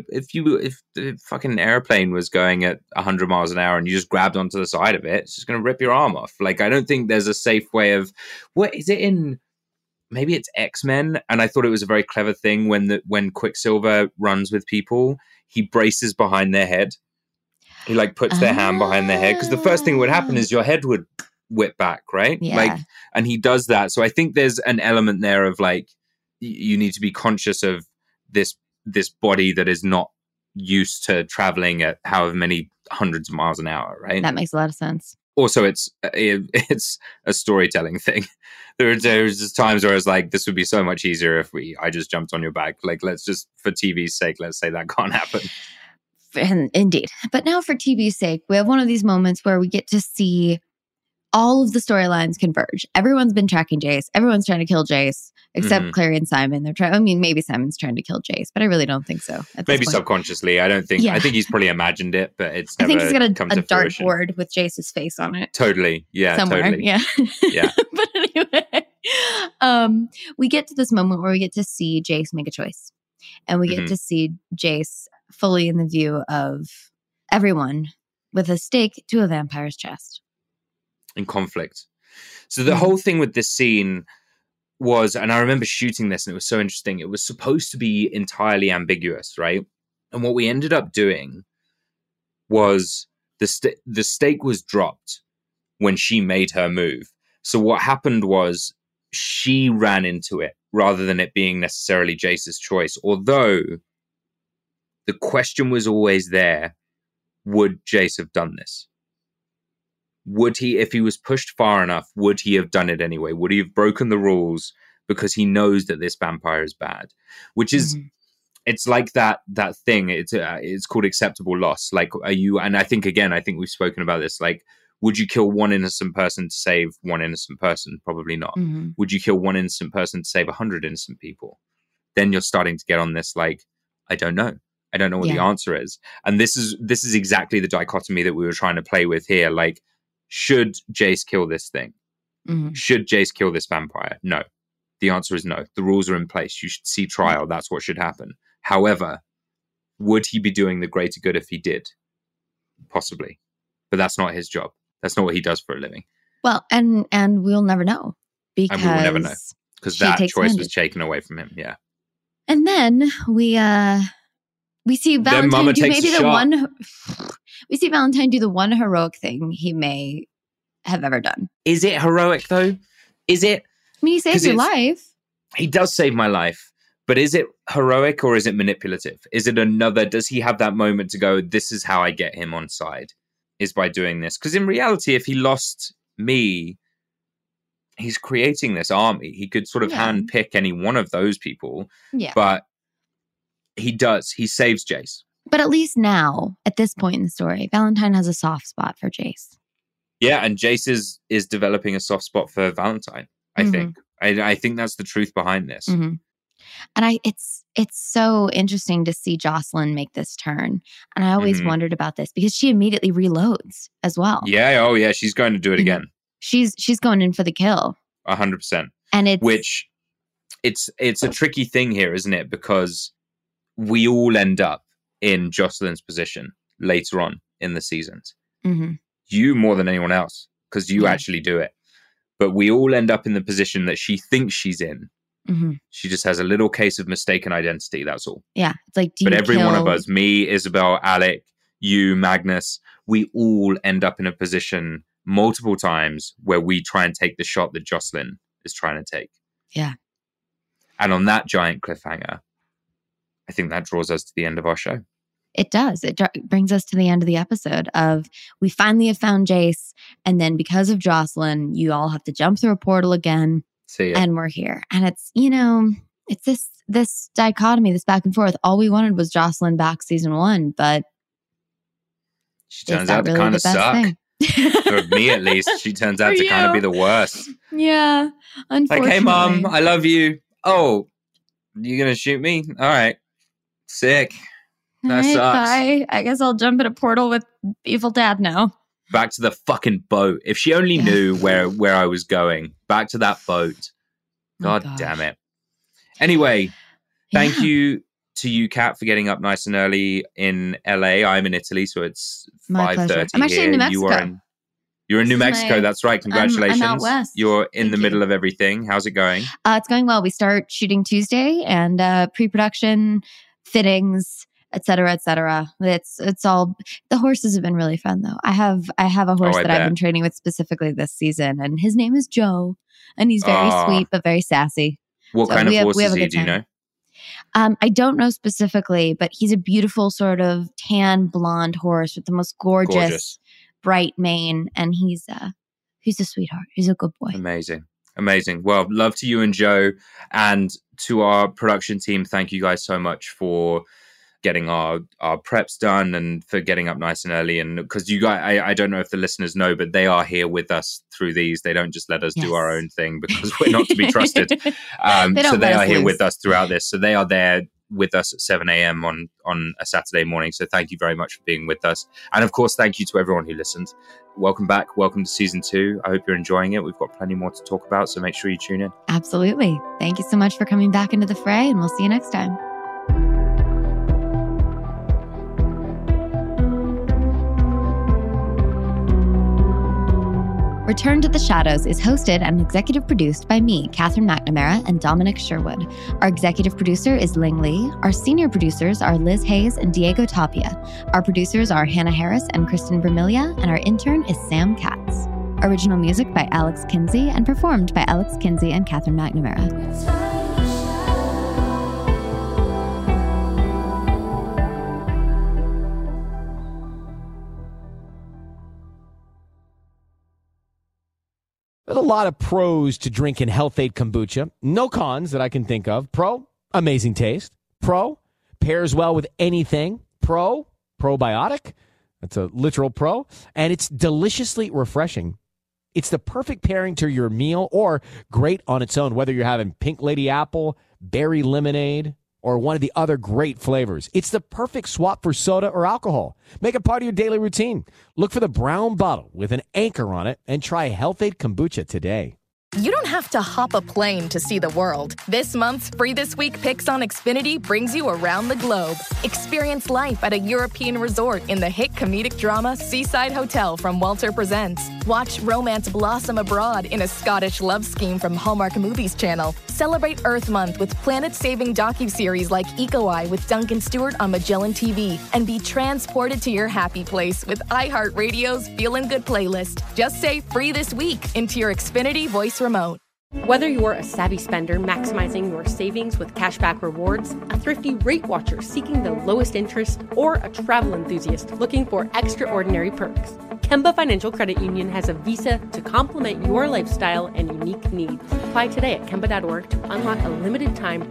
the fucking airplane was going at 100 miles an hour and you just grabbed onto the side of it, it's just going to rip your arm off. Like, I don't think there's a safe way of, what is it in, maybe it's X-Men. And I thought it was a very clever thing when Quicksilver runs with people, he braces behind their head. He like puts their hand behind their head. Because the first thing that would happen is your head would whip back, right? Yeah. Like, and he does that. So I think there's an element there of like, you need to be conscious of this body that is not used to traveling at however many hundreds of miles an hour, right? That makes a lot of sense. Also, it's a storytelling thing. There's just times where I was like, this would be so much easier if I just jumped on your back. Like, let's just, for TV's sake, let's say that can't happen. And indeed. But now for TV's sake, we have one of these moments where we get to see all of the storylines converge. Everyone's been tracking Jace. Everyone's trying to kill Jace, except Clary and Simon. They're trying. I mean, maybe Simon's trying to kill Jace, but I really don't think so. Maybe subconsciously. I don't think. Yeah. I think he's probably imagined it, but it's never. I think he's got a dartboard with Jace's face on it. Totally. Yeah. Somewhere. Totally. Yeah. Yeah. But anyway, we get to this moment where we get to see Jace make a choice, and we get to see Jace fully in the view of everyone with a stake to a vampire's chest. In conflict. So the whole thing with this scene was, and I remember shooting this and it was so interesting, it was supposed to be entirely ambiguous, right? And what we ended up doing was the stake was dropped when she made her move. So what happened was she ran into it rather than it being necessarily Jace's choice. Although the question was always there, would Jace have done this? Would he, if he was pushed far enough, would he have done it anyway? Would he have broken the rules because he knows that this vampire is bad? Which is, it's like that thing. It's called acceptable loss. Like, are you? And I think we've spoken about this. Like, would you kill one innocent person to save one innocent person? Probably not. Would you kill one innocent person to save 100 innocent people? Then you're starting to get on this. Like, I don't know. I don't know what the answer is. And this is exactly the dichotomy that we were trying to play with here. Like, should Jace kill this thing? Should Jace kill this vampire? No. The answer is no. The rules are in place. You should see trial. That's what should happen. However, would he be doing the greater good if he did? Possibly. But that's not his job. That's not what he does for a living. Well, and we'll never know. Because we will never know. Because that choice was taken away from him. Yeah. And then we see Valentine do maybe the one. We see Valentine do the one heroic thing he may have ever done. Is it heroic though? Is it? I mean, he saves your life. He does save my life, but is it heroic or is it manipulative? Is it another? Does he have that moment to go, this is how I get him on side, is by doing this? Because in reality, if he lost me, he's creating this army. He could sort of handpick any one of those people. Yeah. But he does. He saves Jace. But at least now, at this point in the story, Valentine has a soft spot for Jace. Yeah, and Jace is developing a soft spot for Valentine, I think. I think that's the truth behind this. And it's so interesting to see Jocelyn make this turn. And I always wondered about this because she immediately reloads as well. Yeah, oh yeah, she's going to do it again. She's going in for the kill. 100%. And it's a tricky thing here, isn't it? Because we all end up in Jocelyn's position later on in the seasons. You more than anyone else, because you actually do it. But we all end up in the position that she thinks she's in. She just has a little case of mistaken identity, that's all. Yeah. It's like, but every one of us, me, Isabel, Alec, you, Magnus, we all end up in a position multiple times where we try and take the shot that Jocelyn is trying to take. Yeah. And on that giant cliffhanger, I think that draws us to the end of our show. It does. It brings us to the end of the episode of we finally have found Jace. And then because of Jocelyn, you all have to jump through a portal again. See ya. And we're here. And it's, it's this dichotomy, this back and forth. All we wanted was Jocelyn back season 1, but she turns out to kind of suck. For me, at least, she turns out to kind of be the worst. Yeah, unfortunately. Like, hey, Mom, I love you. Oh, you gonna shoot me? All right. Sick. That sucks. Bye. I guess I'll jump in a portal with evil dad now. Back to the fucking boat. If she only knew where I was going. Back to that boat. God damn it. Anyway, thank you to you, Kat, for getting up nice and early in LA. I'm in Italy, so it's 5:30 I'm actually in New Mexico. You're in New Mexico. That's right. Congratulations. I'm out west. You're in the middle of everything. How's it going? It's going well. We start shooting Tuesday and pre-production, fittings, et cetera, et cetera. It's all, the horses have been really fun though. I have a horse that I've been training with specifically this season, and his name is Joe, and he's very sweet but very sassy. What kind of horse is he? Do you know? I don't know specifically, but he's a beautiful sort of tan blonde horse with the most gorgeous. Bright mane, and he's a sweetheart. He's a good boy. Amazing. Well, love to you and Joe, and to our production team. Thank you guys so much for getting our preps done and for getting up nice and early. And because you guys, I don't know if the listeners know, but they are here with us through these. They don't just let us do our own thing because we're not to be trusted. So they are here with us throughout this. So they are there with us at 7 a.m. on a Saturday morning. So thank you very much for being with us. And of course, thank you to everyone who listened. Welcome back. Welcome to season 2. I hope you're enjoying it. We've got plenty more to talk about, so make sure you tune in. Absolutely. Thank you so much for coming back into the fray, and we'll see you next time. Return to the Shadows is hosted and executive produced by me, Catherine McNamara, and Dominic Sherwood. Our executive producer is Ling Lee. Our senior producers are Liz Hayes and Diego Tapia. Our producers are Hannah Harris and Kristen Vermilia, and our intern is Sam Katz. Original music by Alex Kinsey and performed by Alex Kinsey and Catherine McNamara. There's a lot of pros to drinking Health-Ade kombucha. No cons that I can think of. Pro, amazing taste. Pro, pairs well with anything. Pro, probiotic. That's a literal pro. And it's deliciously refreshing. It's the perfect pairing to your meal or great on its own, whether you're having pink lady apple, berry lemonade, or one of the other great flavors. It's the perfect swap for soda or alcohol. Make it part of your daily routine. Look for the brown bottle with an anchor on it and try Health-Ade kombucha today. You don't have to hop a plane to see the world. This month's Free This Week Picks on Xfinity brings you around the globe. Experience life at a European resort in the hit comedic drama Seaside Hotel from Walter Presents. Watch romance blossom abroad in a Scottish love scheme from Hallmark Movies Channel. Celebrate Earth Month with planet-saving docuseries like Eco-Eye with Duncan Stewart on Magellan TV. And be transported to your happy place with iHeartRadio's Feelin' Good playlist. Just say Free This Week into your Xfinity voice remote. Whether you're a savvy spender maximizing your savings with cashback rewards, a thrifty rate watcher seeking the lowest interest, or a travel enthusiast looking for extraordinary perks, Kemba Financial Credit Union has a visa to complement your lifestyle and unique needs. Apply today at Kemba.org to unlock a limited time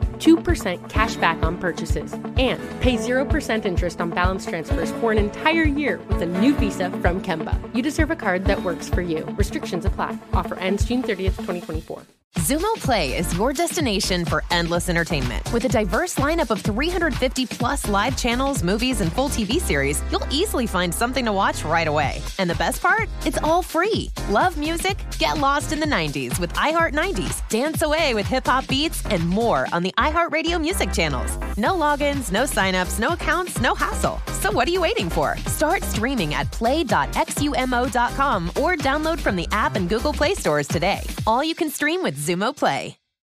2% cash back on purchases and pay 0% interest on balance transfers for an entire year with a new visa from Kemba. You deserve a card that works for you. Restrictions apply. Offer ends June 30th, 2024. Xumo Play is your destination for endless entertainment. With a diverse lineup of 350 plus live channels, movies, and full TV series, you'll easily find something to watch right away. And the best part? It's all free. Love music? Get lost in the 90s with iHeart 90s. Dance away with hip-hop beats and more on the iHeartRadio music channels. No logins, no signups, no accounts, no hassle. So what are you waiting for? Start streaming at play.xumo.com or download from the app and Google Play stores today. All you can stream with Xumo Play.